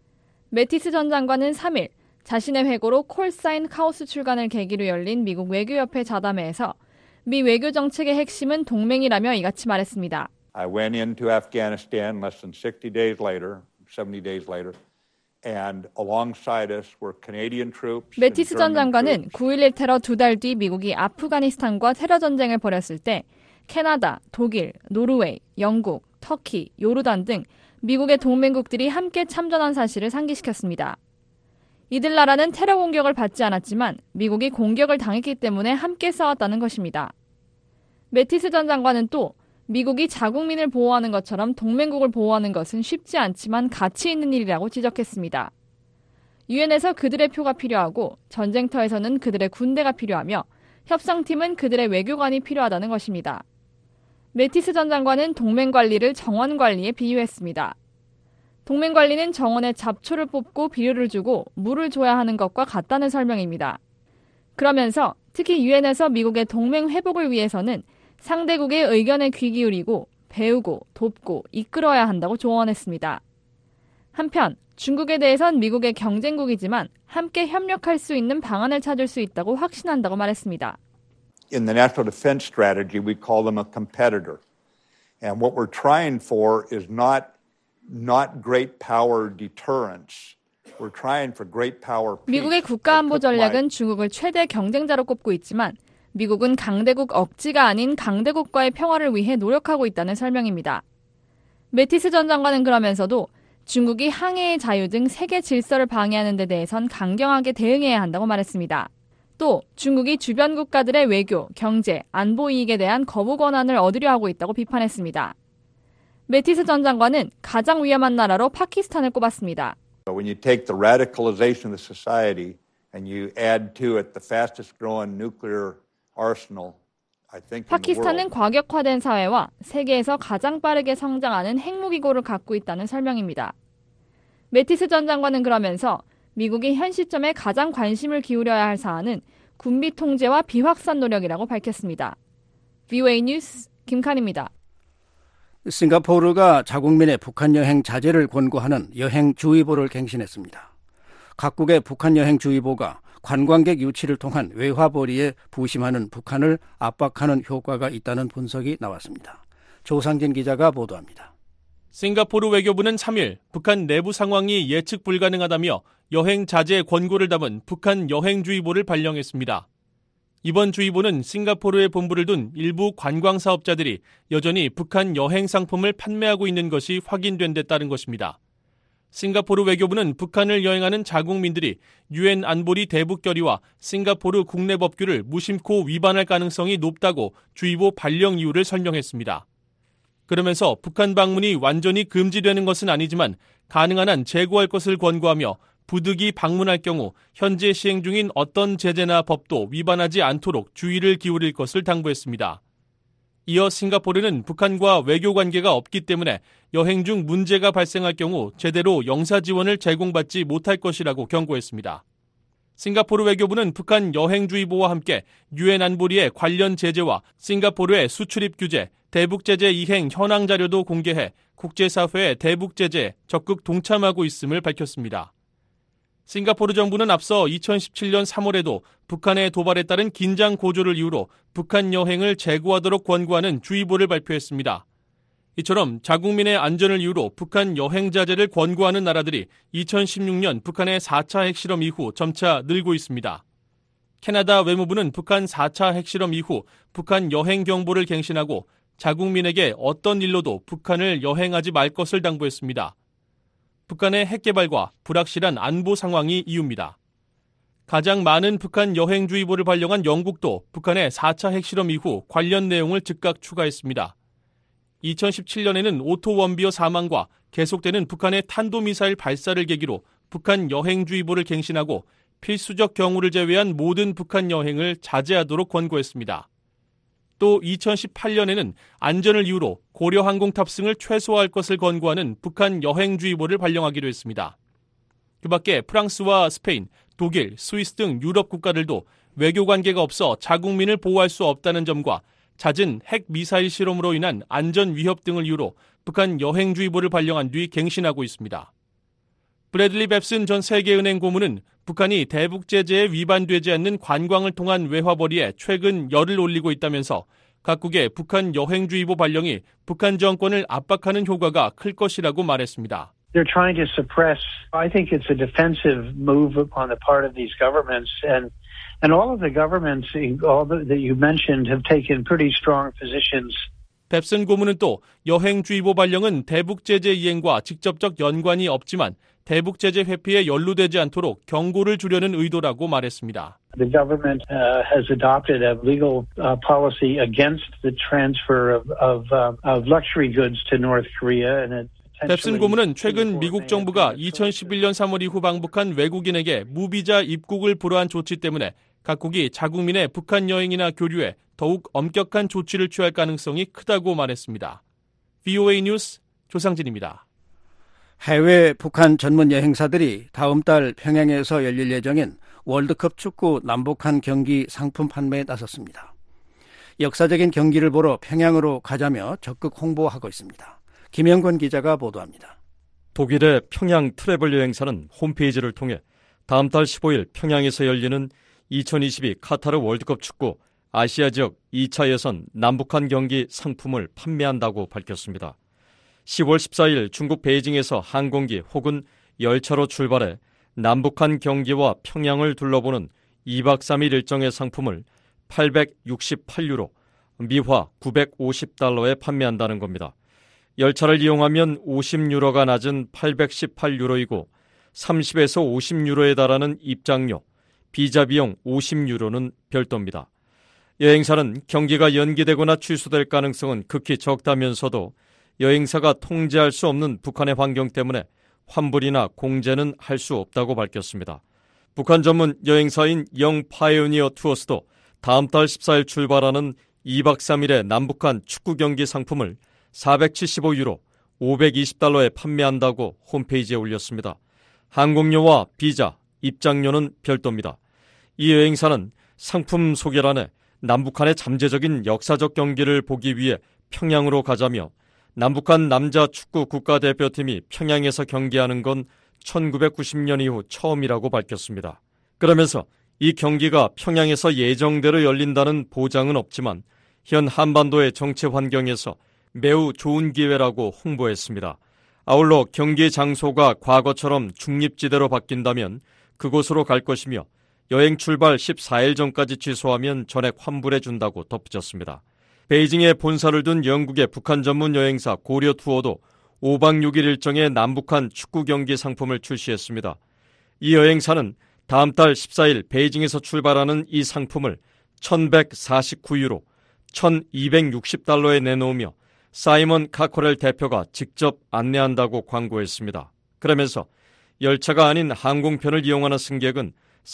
매티스 전 장관은 삼 일 자신의 회고로 콜사인 카오스 출간을 계기로 열린 미국 외교협회 자담회에서 미 외교 정책의 핵심은 동맹이라며 이같이 말했습니다. I went into Afghanistan less than sixty days later, seventy days later, and alongside us were Canadian troops. 매티스 전 장관은 구일일 테러 두 달 뒤 미국이 아프가니스탄과 테러 전쟁을 벌였을 때 캐나다, 독일, 노르웨이, 영국, 터키, 요르단 등 미국의 동맹국들이 함께 참전한 사실을 상기시켰습니다. 이들 나라는 테러 공격을 받지 않았지만 미국이 공격을 당했기 때문에 함께 싸웠다는 것입니다. 매티스 전 장관은 또 미국이 자국민을 보호하는 것처럼 동맹국을 보호하는 것은 쉽지 않지만 가치 있는 일이라고 지적했습니다. 유엔에서 그들의 표가 필요하고 전쟁터에서는 그들의 군대가 필요하며 협상팀은 그들의 외교관이 필요하다는 것입니다. 매티스 전 장관은 동맹 관리를 정원 관리에 비유했습니다. 동맹 관리는 정원에 잡초를 뽑고 비료를 주고 물을 줘야 하는 것과 같다는 설명입니다. 그러면서 특히 유엔에서 미국의 동맹 회복을 위해서는 상대국의 의견에 귀 기울이고 배우고 돕고 이끌어야 한다고 조언했습니다. 한편 중국에 대해선 미국의 경쟁국이지만 함께 협력할 수 있는 방안을 찾을 수 있다고 확신한다고 말했습니다. In the national defense strategy, we call them a competitor. And what we're trying for is not, not great power deterrence. We're trying for great power peace. 미국의 국가안보 전략은 중국을 최대 경쟁자로 꼽고 있지만 미국은 강대국 억지가 아닌 강대국과의 평화를 위해 노력하고 있다는 설명입니다. 매티스 전 장관은 그러면서도 중국이 항해의 자유 등 세계 질서를 방해하는 데 대해선 강경하게 대응해야 한다고 말했습니다. 또 중국이 주변 국가들의 외교, 경제, 안보 이익에 대한 거부 권한을 얻으려 하고 있다고 비판했습니다. 매티스 전 장관은 가장 위험한 나라로 파키스탄을 꼽았습니다. When you take the radicalization of the society and you add to it the fastest growing nuclear arsenal, I think 파키스탄은 과격화된 사회와 세계에서 가장 빠르게 성장하는 핵무기고를 갖고 있다는 설명입니다. 매티스 전 장관은 그러면서 미국이 현 시점에 가장 관심을 기울여야 할 사안은 군비 통제와 비확산 노력이라고 밝혔습니다. 브이오에이 뉴스 김칸입니다. 싱가포르가 자국민의 북한 여행 자제를 권고하는 여행주의보를 갱신했습니다. 각국의 북한 여행주의보가 관광객 유치를 통한 외화벌이에 부심하는 북한을 압박하는 효과가 있다는 분석이 나왔습니다. 조상진 기자가 보도합니다. 싱가포르 외교부는 삼 일 북한 내부 상황이 예측 불가능하다며 여행 자제 권고를 담은 북한 여행주의보를 발령했습니다. 이번 주의보는 싱가포르에 본부를 둔 일부 관광사업자들이 여전히 북한 여행 상품을 판매하고 있는 것이 확인된 데 따른 것입니다. 싱가포르 외교부는 북한을 여행하는 자국민들이 유엔 안보리 대북 결의와 싱가포르 국내 법규를 무심코 위반할 가능성이 높다고 주의보 발령 이유를 설명했습니다. 그러면서 북한 방문이 완전히 금지되는 것은 아니지만 가능한 한 제고할 것을 권고하며 부득이 방문할 경우 현재 시행 중인 어떤 제재나 법도 위반하지 않도록 주의를 기울일 것을 당부했습니다. 이어 싱가포르는 북한과 외교 관계가 없기 때문에 여행 중 문제가 발생할 경우 제대로 영사 지원을 제공받지 못할 것이라고 경고했습니다. 싱가포르 외교부는 북한 여행주의보와 함께 유엔 안보리의 관련 제재와 싱가포르의 수출입 규제, 대북제재 이행 현황 자료도 공개해 국제사회의 대북제재에 적극 동참하고 있음을 밝혔습니다. 싱가포르 정부는 앞서 이천십칠 년 삼월에도 북한의 도발에 따른 긴장 고조를 이유로 북한 여행을 재고하도록 권고하는 주의보를 발표했습니다. 이처럼 자국민의 안전을 이유로 북한 여행 자제를 권고하는 나라들이 이천십육 년 북한의 사 차 핵실험 이후 점차 늘고 있습니다. 캐나다 외무부는 북한 사 차 핵실험 이후 북한 여행 경보를 갱신하고 자국민에게 어떤 일로도 북한을 여행하지 말 것을 당부했습니다. 북한의 핵 개발과 불확실한 안보 상황이 이유입니다. 가장 많은 북한 여행주의보를 발령한 영국도 북한의 사 차 핵실험 이후 관련 내용을 즉각 추가했습니다. 이천십칠 년에는 오토 원비어 사망과 계속되는 북한의 탄도미사일 발사를 계기로 북한 여행주의보를 갱신하고 필수적 경우를 제외한 모든 북한 여행을 자제하도록 권고했습니다. 또 이천십팔 년에는 안전을 이유로 고려 항공 탑승을 최소화할 것을 권고하는 북한 여행주의보를 발령하기로 했습니다. 그 밖에 프랑스와 스페인, 독일, 스위스 등 유럽 국가들도 외교 관계가 없어 자국민을 보호할 수 없다는 점과 잦은 핵 미사일 실험으로 인한 안전 위협 등을 이유로 북한 여행주의보를 발령한 뒤 갱신하고 있습니다. 브래들리 뱁슨 전 세계은행 고문은 북한이 대북 제재에 위반되지 않는 관광을 통한 외화벌이에 최근 열을 올리고 있다면서 각국의 북한 여행주의보 발령이 북한 정권을 압박하는 효과가 클 것이라고 말했습니다. They're trying to suppress. I think it's a defensive move on the part of these governments, and and all of the governments, all the, that you mentioned, have taken pretty strong positions. 뱁슨 고문은 또 여행주의보 발령은 대북 제재 이행과 직접적 연관이 없지만 대북 제재 회피에 연루되지 않도록 경고를 주려는 의도라고 말했습니다. The government uh, has adopted a legal uh, policy against the transfer of of, uh, of luxury goods to North Korea, and it. 뱁슨 고문은 최근 미국 정부가 이천십일 년 삼월 이후 방북한 외국인에게 무비자 입국을 불허한 조치 때문에 각국이 자국민의 북한 여행이나 교류에 더욱 엄격한 조치를 취할 가능성이 크다고 말했습니다. 브이오에이 뉴스 조상진입니다. 해외 북한 전문 여행사들이 다음 달 평양에서 열릴 예정인 월드컵 축구 남북한 경기 상품 판매에 나섰습니다. 역사적인 경기를 보러 평양으로 가자며 적극 홍보하고 있습니다. 김영권 기자가 보도합니다. 독일의 평양 트래블 여행사는 홈페이지를 통해 다음 달 십오일 평양에서 열리는 이천이십이 카타르 월드컵 축구 아시아 지역 이 차 예선 남북한 경기 상품을 판매한다고 밝혔습니다. 시월 십사일 중국 베이징에서 항공기 혹은 열차로 출발해 남북한 경기와 평양을 둘러보는 이박 삼일 일정의 상품을 팔백육십팔 유로, 미화 구백오십 달러에 판매한다는 겁니다. 열차를 이용하면 오십 유로가 낮은 팔백십팔 유로이고 삼십에서 오십 유로에 달하는 입장료, 비자 비용 오십 유로는 별도입니다. 여행사는 경기가 연기되거나 취소될 가능성은 극히 적다면서도 여행사가 통제할 수 없는 북한의 환경 때문에 환불이나 공제는 할 수 없다고 밝혔습니다. 북한 전문 여행사인 영 파이오니어 투어스도 다음 달 십사일 출발하는 이박 삼일의 남북한 축구 경기 상품을 사백칠십오 유로, 오백이십 달러에 판매한다고 홈페이지에 올렸습니다. 항공료와 비자, 입장료는 별도입니다. 이 여행사는 상품 소개란에 남북한의 잠재적인 역사적 경기를 보기 위해 평양으로 가자며 남북한 남자 축구 국가대표팀이 평양에서 경기하는 건 천구백구십 년 이후 처음이라고 밝혔습니다. 그러면서 이 경기가 평양에서 예정대로 열린다는 보장은 없지만 현 한반도의 정치 환경에서 매우 좋은 기회라고 홍보했습니다. 아울러 경기 장소가 과거처럼 중립지대로 바뀐다면 그곳으로 갈 것이며 여행 출발 십사 일 전까지 취소하면 전액 환불해준다고 덧붙였습니다. 베이징에 본사를 둔 영국의 북한 전문 여행사 고려 투어도 오 박 육 일 일정의 남북한 축구 경기 상품을 출시했습니다. 이 여행사는 다음 달 십사 일 베이징에서 출발하는 이 상품을 천백사십구 유로, 천이백육십 달러에 내놓으며 사이먼 카코렐 대표가 직접 안내한다고 광고했습니다. 그러면서 열차가 아닌 항공편을 이용하는 승객은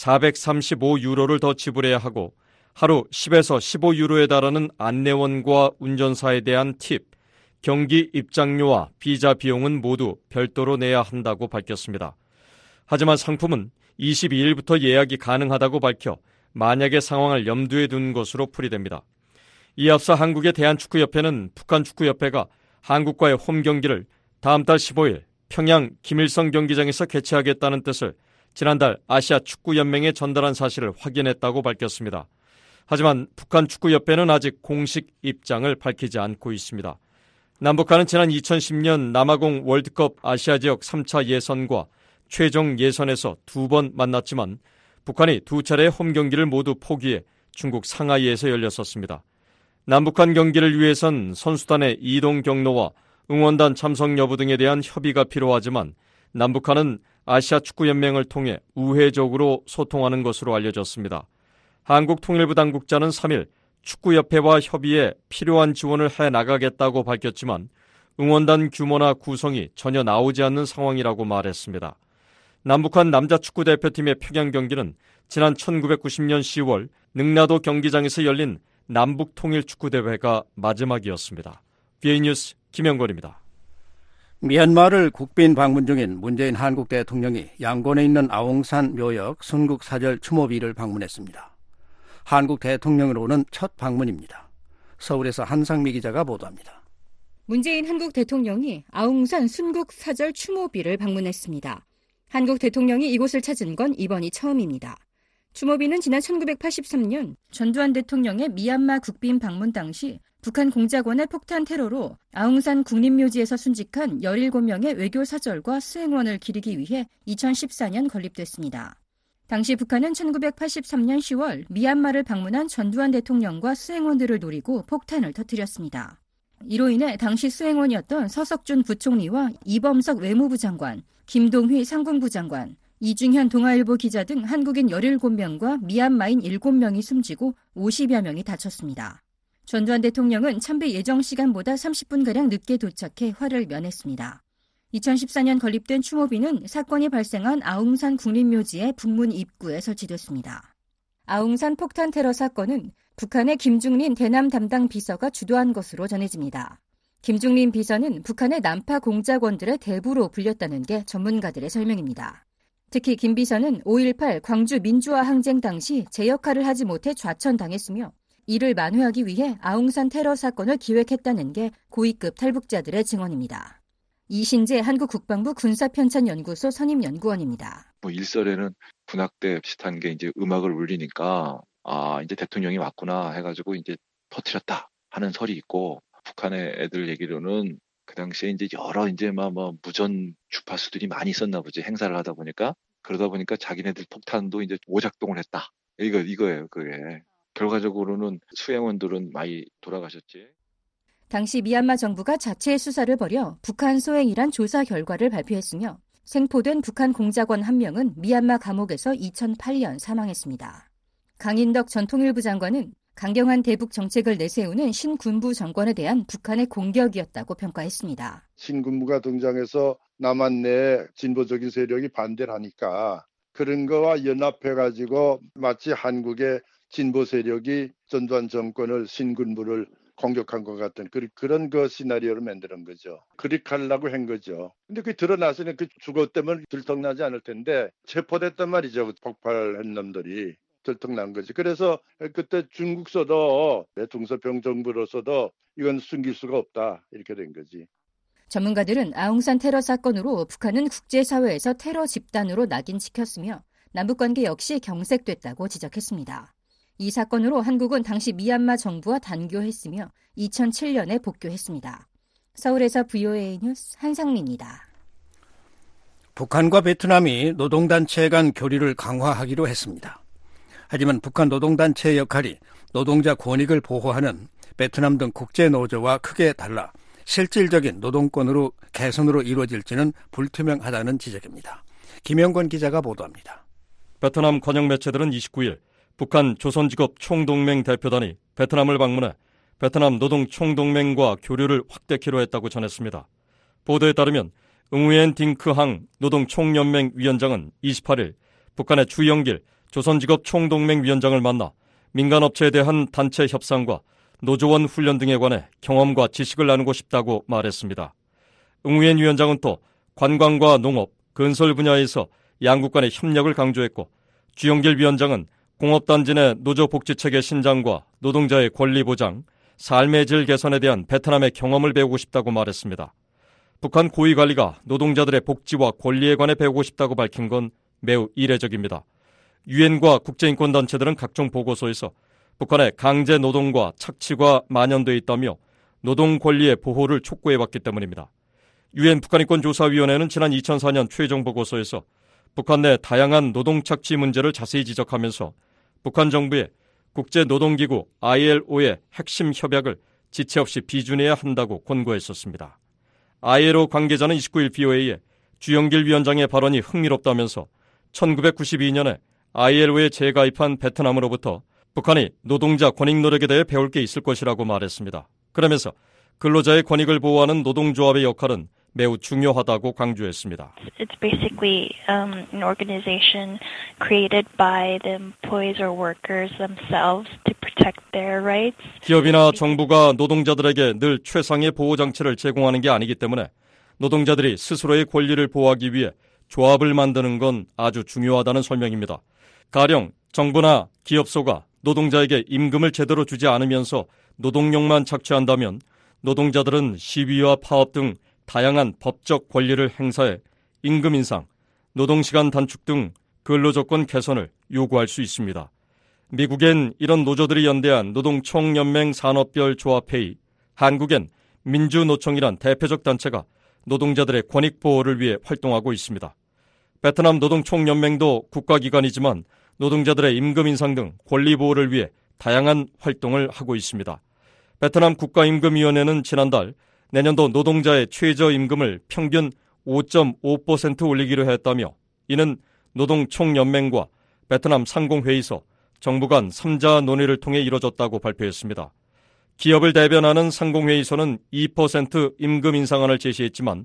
사백삼십오 유로를 더 지불해야 하고 하루 십에서 십오 유로에 달하는 안내원과 운전사에 대한 팁, 경기 입장료와 비자 비용은 모두 별도로 내야 한다고 밝혔습니다. 하지만 상품은 이십이 일부터 예약이 가능하다고 밝혀 만약의 상황을 염두에 둔 것으로 풀이됩니다. 이에 앞서 한국의 대한축구협회는 북한축구협회가 한국과의 홈 경기를 다음 달 십오 일 평양 김일성 경기장에서 개최하겠다는 뜻을 지난달 아시아 축구연맹에 전달한 사실을 확인했다고 밝혔습니다. 하지만 북한축구협회는 아직 공식 입장을 밝히지 않고 있습니다. 남북한은 지난 이천십 년 남아공 월드컵 아시아 지역 삼 차 예선과 최종 예선에서 두 번 만났지만 북한이 두 차례의 홈 경기를 모두 포기해 중국 상하이에서 열렸었습니다. 남북한 경기를 위해선 선수단의 이동 경로와 응원단 참석 여부 등에 대한 협의가 필요하지만 남북한은 아시아 축구연맹을 통해 우회적으로 소통하는 것으로 알려졌습니다. 한국통일부 당국자는 삼 일 축구협회와 협의에 필요한 지원을 해나가겠다고 밝혔지만 응원단 규모나 구성이 전혀 나오지 않는 상황이라고 말했습니다. 남북한 남자축구대표팀의 평양 경기는 지난 천구백구십 년 시월 능라도 경기장에서 열린 남북통일축구대회가 마지막이었습니다. 비에이 뉴스 김영걸입니다. 미얀마를 국빈 방문 중인 문재인 한국 대통령이 양곤에 있는 아웅산 묘역 순국사절 추모비를 방문했습니다. 한국 대통령으로는 첫 방문입니다. 서울에서 한상미 기자가 보도합니다. 문재인 한국 대통령이 아웅산 순국사절 추모비를 방문했습니다. 한국 대통령이 이곳을 찾은 건 이번이 처음입니다. 추모비는 지난 천구백팔십삼 년 전두환 대통령의 미얀마 국빈 방문 당시 북한 공작원의 폭탄 테러로 아웅산 국립묘지에서 순직한 열일곱 명의 외교 사절과 수행원을 기리기 위해 이천십사 년 건립됐습니다. 당시 북한은 천구백팔십삼 년 시월 미얀마를 방문한 전두환 대통령과 수행원들을 노리고 폭탄을 터뜨렸습니다. 이로 인해 당시 수행원이었던 서석준 부총리와 이범석 외무부 장관, 김동휘 상공부 장관, 이중현 동아일보 기자 등 한국인 열일곱 명과 미얀마인 일곱 명이 숨지고 오십여 명이 다쳤습니다. 전두환 대통령은 참배 예정 시간보다 삼십 분가량 늦게 도착해 화를 면했습니다. 이천십사 년 건립된 추모비는 사건이 발생한 아웅산 국립묘지의 북문 입구에 설치됐습니다. 아웅산 폭탄 테러 사건은 북한의 김중린 대남 담당 비서가 주도한 것으로 전해집니다. 김중린 비서는 북한의 남파 공작원들의 대부로 불렸다는 게 전문가들의 설명입니다. 특히 김 비서는 오일팔 광주 민주화 항쟁 당시 제 역할을 하지 못해 좌천당했으며 이를 만회하기 위해 아웅산 테러 사건을 기획했다는 게 고위급 탈북자들의 증언입니다. 이신재 한국국방부 군사편찬연구소 선임연구원입니다. 뭐 일설에는 군악대 비슷한 게 이제 음악을 울리니까 아 이제 대통령이 왔구나 해가지고 이제 터뜨렸다 하는 설이 있고 북한의 애들 얘기로는 그 당시에 이제 여러 이제 막 뭐 무전 주파수들이 많이 있었나 보지 행사를 하다 보니까 그러다 보니까 자기네들 폭탄도 이제 오작동을 했다 이거 이거예요 그게 결과적으로는 수행원들은 많이 돌아가셨지. 당시 미얀마 정부가 자체 수사를 벌여 북한 소행이란 조사 결과를 발표했으며 생포된 북한 공작원 한 명은 미얀마 감옥에서 이천팔 년 사망했습니다. 강인덕 전 통일부 장관은 강경한 대북 정책을 내세우는 신군부 정권에 대한 북한의 공격이었다고 평가했습니다. 신군부가 등장해서 남한 내 진보적인 세력이 반대를 하니까 그런 거와 연합해가지고 마치 한국의 진보 세력이 전두환 정권을 신군부를 공격한 것 같은 그런 그 시나리오를 만드는 거죠. 그렇게 하려고 한 거죠. 근데 그게 드러나서는 그 주거 때문에 들통나지 않을 텐데 체포됐단 말이죠. 폭발한 놈들이. 들통난 거지. 그래서 그때 중국서도 중서평 정부로서도 이건 숨길 수가 없다 이렇게 된 거지. 전문가들은 아웅산 테러 사건으로 북한은 국제사회에서 테러 집단으로 낙인찍혔으며 남북관계 역시 경색됐다고 지적했습니다. 이 사건으로 한국은 당시 미얀마 정부와 단교했으며 이천칠 년에 복교했습니다. 서울에서 브이오에이 뉴스 한상미입니다. 북한과 베트남이 노동단체 간 교류를 강화하기로 했습니다. 하지만 북한 노동단체의 역할이 노동자 권익을 보호하는 베트남 등 국제노조와 크게 달라 실질적인 노동권으로 개선으로 이루어질지는 불투명하다는 지적입니다. 김영권 기자가 보도합니다. 베트남 관영 매체들은 이십구 일 북한 조선직업 총동맹 대표단이 베트남을 방문해 베트남 노동총동맹과 교류를 확대키로 했다고 전했습니다. 보도에 따르면 응우엔 딩크항 노동총연맹 위원장은 이십팔 일 북한의 주영길 조선직업 총동맹 위원장을 만나 민간업체에 대한 단체 협상과 노조원 훈련 등에 관해 경험과 지식을 나누고 싶다고 말했습니다. 응우엔 위원장은 또 관광과 농업, 건설 분야에서 양국 간의 협력을 강조했고 주영길 위원장은 공업단지 내 노조복지체계 신장과 노동자의 권리 보장, 삶의 질 개선에 대한 베트남의 경험을 배우고 싶다고 말했습니다. 북한 고위관리가 노동자들의 복지와 권리에 관해 배우고 싶다고 밝힌 건 매우 이례적입니다. 유엔과 국제인권단체들은 각종 보고서에서 북한의 강제 노동과 착취가 만연돼 있다며 노동 권리의 보호를 촉구해왔기 때문입니다. 유엔 북한인권조사위원회는 지난 이천사 년 최종 보고서에서 북한 내 다양한 노동 착취 문제를 자세히 지적하면서 북한 정부의 국제노동기구 아이엘오의 핵심 협약을 지체 없이 비준해야 한다고 권고했었습니다. 아이엘오 관계자는 이십구 일 브이오에이에 주영길 위원장의 발언이 흥미롭다면서 천구백구십이 년에 아이엘오에 재가입한 베트남으로부터 북한이 노동자 권익 노력에 대해 배울 게 있을 것이라고 말했습니다. 그러면서 근로자의 권익을 보호하는 노동조합의 역할은 매우 중요하다고 강조했습니다. It's basically um, an organization created by the employees or workers themselves to protect their rights. 기업이나 정부가 노동자들에게 늘 최상의 보호 장치를 제공하는 게 아니기 때문에 노동자들이 스스로의 권리를 보호하기 위해 조합을 만드는 건 아주 중요하다는 설명입니다. 가령 정부나 기업소가 노동자에게 임금을 제대로 주지 않으면서 노동력만 착취한다면 노동자들은 시위와 파업 등 다양한 법적 권리를 행사해 임금 인상, 노동시간 단축 등 근로조건 개선을 요구할 수 있습니다. 미국엔 이런 노조들이 연대한 노동총연맹 산업별 조합회의, 한국엔 민주노총이란 대표적 단체가 노동자들의 권익 보호를 위해 활동하고 있습니다. 베트남 노동총연맹도 국가기관이지만 노동자들의 임금 인상 등 권리 보호를 위해 다양한 활동을 하고 있습니다. 베트남 국가임금위원회는 지난달 내년도 노동자의 최저임금을 평균 오 점 오 퍼센트 올리기로 했다며 이는 노동총연맹과 베트남 상공회의소, 정부 간 삼 자 논의를 통해 이뤄졌다고 발표했습니다. 기업을 대변하는 상공회의소는 이 퍼센트 임금 인상안을 제시했지만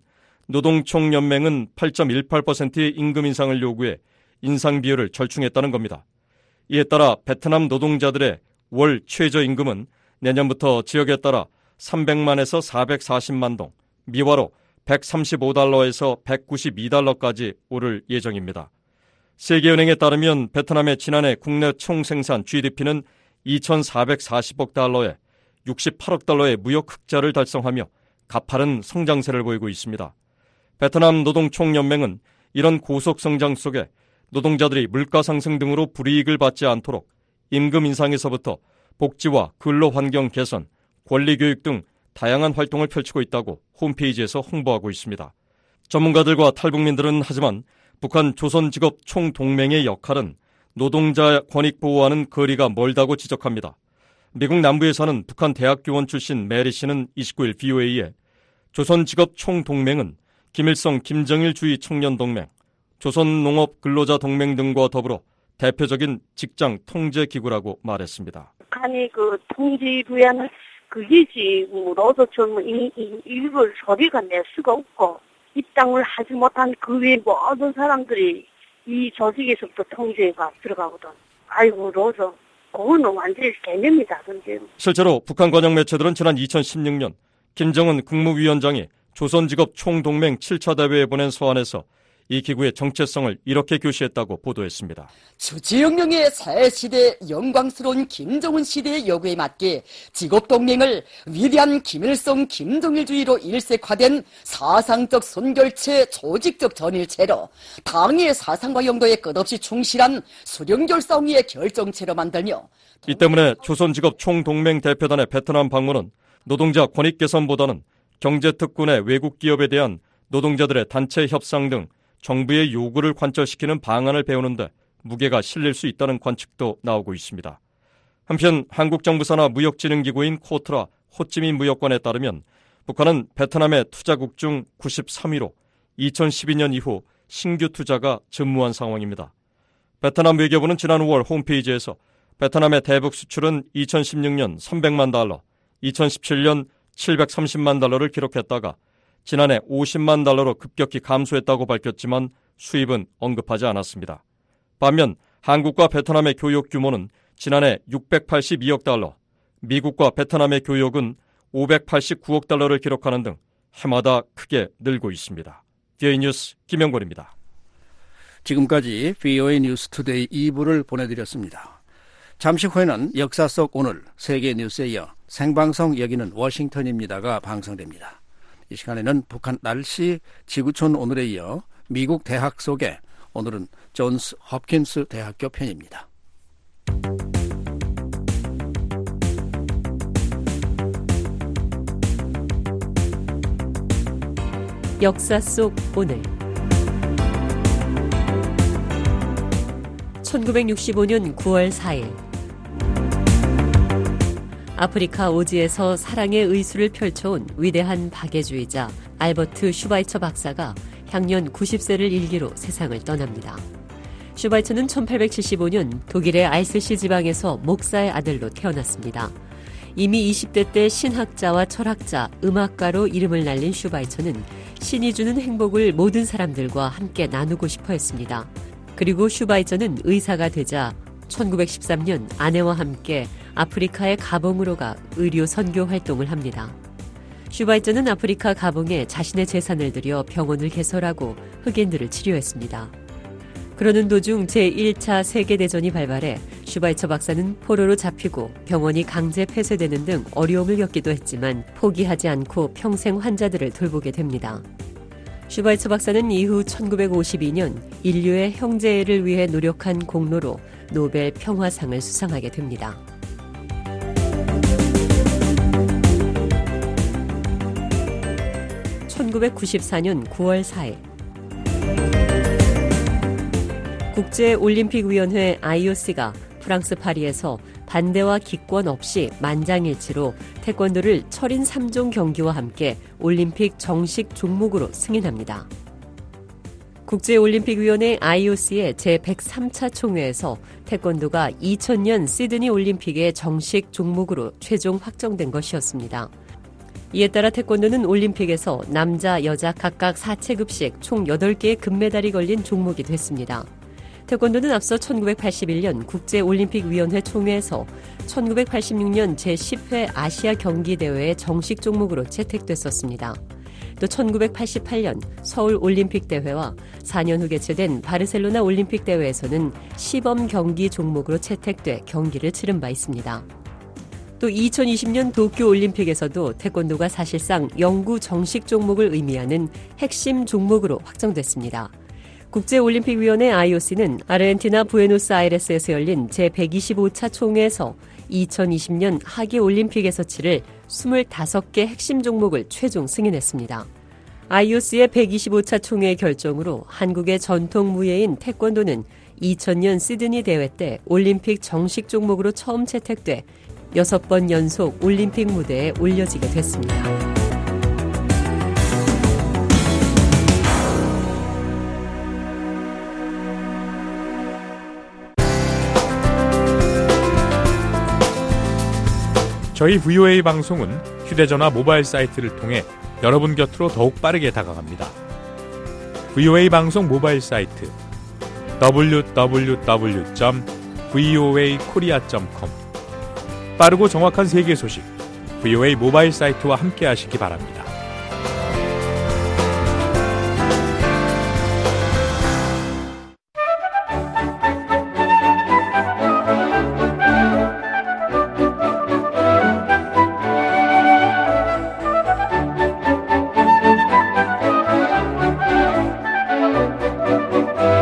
노동총연맹은 팔 점 일팔 퍼센트의 임금 인상을 요구해 인상 비율을 절충했다는 겁니다. 이에 따라 베트남 노동자들의 월 최저임금은 내년부터 지역에 따라 삼백만에서 사백사십만 동, 미화로 백삼십오 달러에서 백구십이 달러까지 오를 예정입니다. 세계은행에 따르면 베트남의 지난해 국내 총생산 지디피는 이천사백사십억 달러에 육십팔억 달러의 무역 흑자를 달성하며 가파른 성장세를 보이고 있습니다. 베트남 노동총연맹은 이런 고속 성장 속에 노동자들이 물가 상승 등으로 불이익을 받지 않도록 임금 인상에서부터 복지와 근로환경 개선, 권리교육 등 다양한 활동을 펼치고 있다고 홈페이지에서 홍보하고 있습니다. 전문가들과 탈북민들은 하지만 북한 조선직업 총동맹의 역할은 노동자 권익 보호와는 거리가 멀다고 지적합니다. 미국 남부에 사는 북한 대학교원 출신 메리 씨는 이십구 일 브이오에이에 조선직업 총동맹은 김일성 김정일 주의 청년동맹, 조선농업근로자동맹 등과 더불어 대표적인 직장 통제기구라고 말했습니다. 북한이 그 통제부에는 그 기지로서 좀 이, 이, 이걸 소리가 낼 수가 없고 입당을 하지 못한 그 외 모든 사람들이 이 조직에서부터 통제가 들어가거든. 아이고, 로서 그거는 완전히 개념이다. 근데 실제로 북한 관영 매체들은 지난 이천십육 년 김정은 국무위원장이 조선직업 총동맹 칠 차 대회에 보낸 서한에서 이 기구의 정체성을 이렇게 교시했다고 보도했습니다. 주지영령의 새 시대 영광스러운 김정은 시대의 요구에 맞게 직업동맹을 위대한 김일성 김정일주의로 일색화된 사상적 선결체 조직적 전일체로 당의 사상과 영도에 끝없이 충실한 수령결 싸움의 결정체로 만들며 이 때문에 조선직업 총동맹 대표단의 베트남 방문은 노동자 권익 개선보다는 경제특권의 외국 기업에 대한 노동자들의 단체 협상 등 정부의 요구를 관철시키는 방안을 배우는데 무게가 실릴 수 있다는 관측도 나오고 있습니다. 한편 한국 정부 산하 무역진흥기구인 코트라 호찌민 무역관에 따르면 북한은 베트남의 투자국 중 구십삼 위로 이천십이 년 이후 신규 투자가 전무한 상황입니다. 베트남 외교부는 지난 오월 홈페이지에서 베트남의 대북 수출은 이천십육 년 삼백만 달러, 이천십칠 년 칠백삼십만 달러를 기록했다가 지난해 오십만 달러로 급격히 감소했다고 밝혔지만 수입은 언급하지 않았습니다. 반면 한국과 베트남의 교역 규모는 지난해 육백팔십이억 달러, 미국과 베트남의 교역은 오백팔십구억 달러를 기록하는 등 해마다 크게 늘고 있습니다. 비오에이 뉴스 김영권입니다. 지금까지 비오에이 뉴스 투데이 이 부를 보내드렸습니다. 잠시 후에는 역사 속 오늘 세계 뉴스에 이어 생방송 여기는 워싱턴입니다가 방송됩니다. 이 시간에는 북한 날씨 지구촌 오늘에 이어 미국 대학 소개, 오늘은 존스 홉킨스 대학교 편입니다. 역사 속 오늘 천구백육십오 년 구월 사일 아프리카 오지에서 사랑의 의수를 펼쳐온 위대한 박애주의자 알버트 슈바이처 박사가 향년 구십 세를 일기로 세상을 떠납니다. 슈바이처는 천팔백칠십오 년 독일의 알스시 지방에서 목사의 아들로 태어났습니다. 이미 이십 대 때 신학자와 철학자, 음악가로 이름을 날린 슈바이처는 신이 주는 행복을 모든 사람들과 함께 나누고 싶어 했습니다. 그리고 슈바이처는 의사가 되자 천구백십삼 년 아내와 함께 아프리카의 가봉으로 가 의료 선교 활동을 합니다. 슈바이처는 아프리카 가봉에 자신의 재산을 들여 병원을 개설하고 흑인들을 치료했습니다. 그러는 도중 제일 차 세계대전이 발발해 슈바이처 박사는 포로로 잡히고 병원이 강제 폐쇄되는 등 어려움을 겪기도 했지만 포기하지 않고 평생 환자들을 돌보게 됩니다. 슈바이처 박사는 이후 천구백오십이 년 인류의 형제애를 위해 노력한 공로로 노벨 평화상을 수상하게 됩니다. 천구백구십사 년 구월 사일 국제올림픽위원회 아이오씨가 프랑스 파리에서 반대와 기권 없이 만장일치로 태권도를 철인 삼 종 경기와 함께 올림픽 정식 종목으로 승인합니다. 국제올림픽위원회 아이오씨의 제백삼 차 총회에서 태권도가 이천 년 시드니 올림픽의 정식 종목으로 최종 확정된 것이었습니다. 이에 따라 태권도는 올림픽에서 남자, 여자 각각 사 체급씩 총 여덟 개의 금메달이 걸린 종목이 됐습니다. 태권도는 앞서 천구백팔십일 년 국제올림픽위원회 총회에서 천구백팔십육 년 제십 회 아시아 경기대회의 정식 종목으로 채택됐었습니다. 또 천구백팔십팔 년 서울올림픽대회와 사 년 후 개최된 바르셀로나 올림픽대회에서는 시범 경기 종목으로 채택돼 경기를 치른 바 있습니다. 또 이천이십 년 도쿄올림픽에서도 태권도가 사실상 영구 정식 종목을 의미하는 핵심 종목으로 확정됐습니다. 국제올림픽위원회 아이오씨는 아르헨티나 부에노스아이레스에서 열린 제백이십오 차 총회에서 이천이십 년 하계올림픽에서 치를 스물다섯 개 핵심 종목을 최종 승인했습니다. 아이오씨의 백이십오 차 총회의 결정으로 한국의 전통 무예인 태권도는 이천 년 시드니 대회 때 올림픽 정식 종목으로 처음 채택돼 여섯 번 연속 올림픽 무대에 올려지게 됐습니다. 저희 브이오에이 방송은 휴대전화 모바일 사이트를 통해 여러분 곁으로 더욱 빠르게 다가갑니다. 브이오에이 방송 모바일 사이트 더블유 더블유 더블유 점 브이오에이 코리아 점 컴 빠르고 정확한 세계 소식 브이오에이 모바일 사이트와 함께 하시기 바랍니다. 네.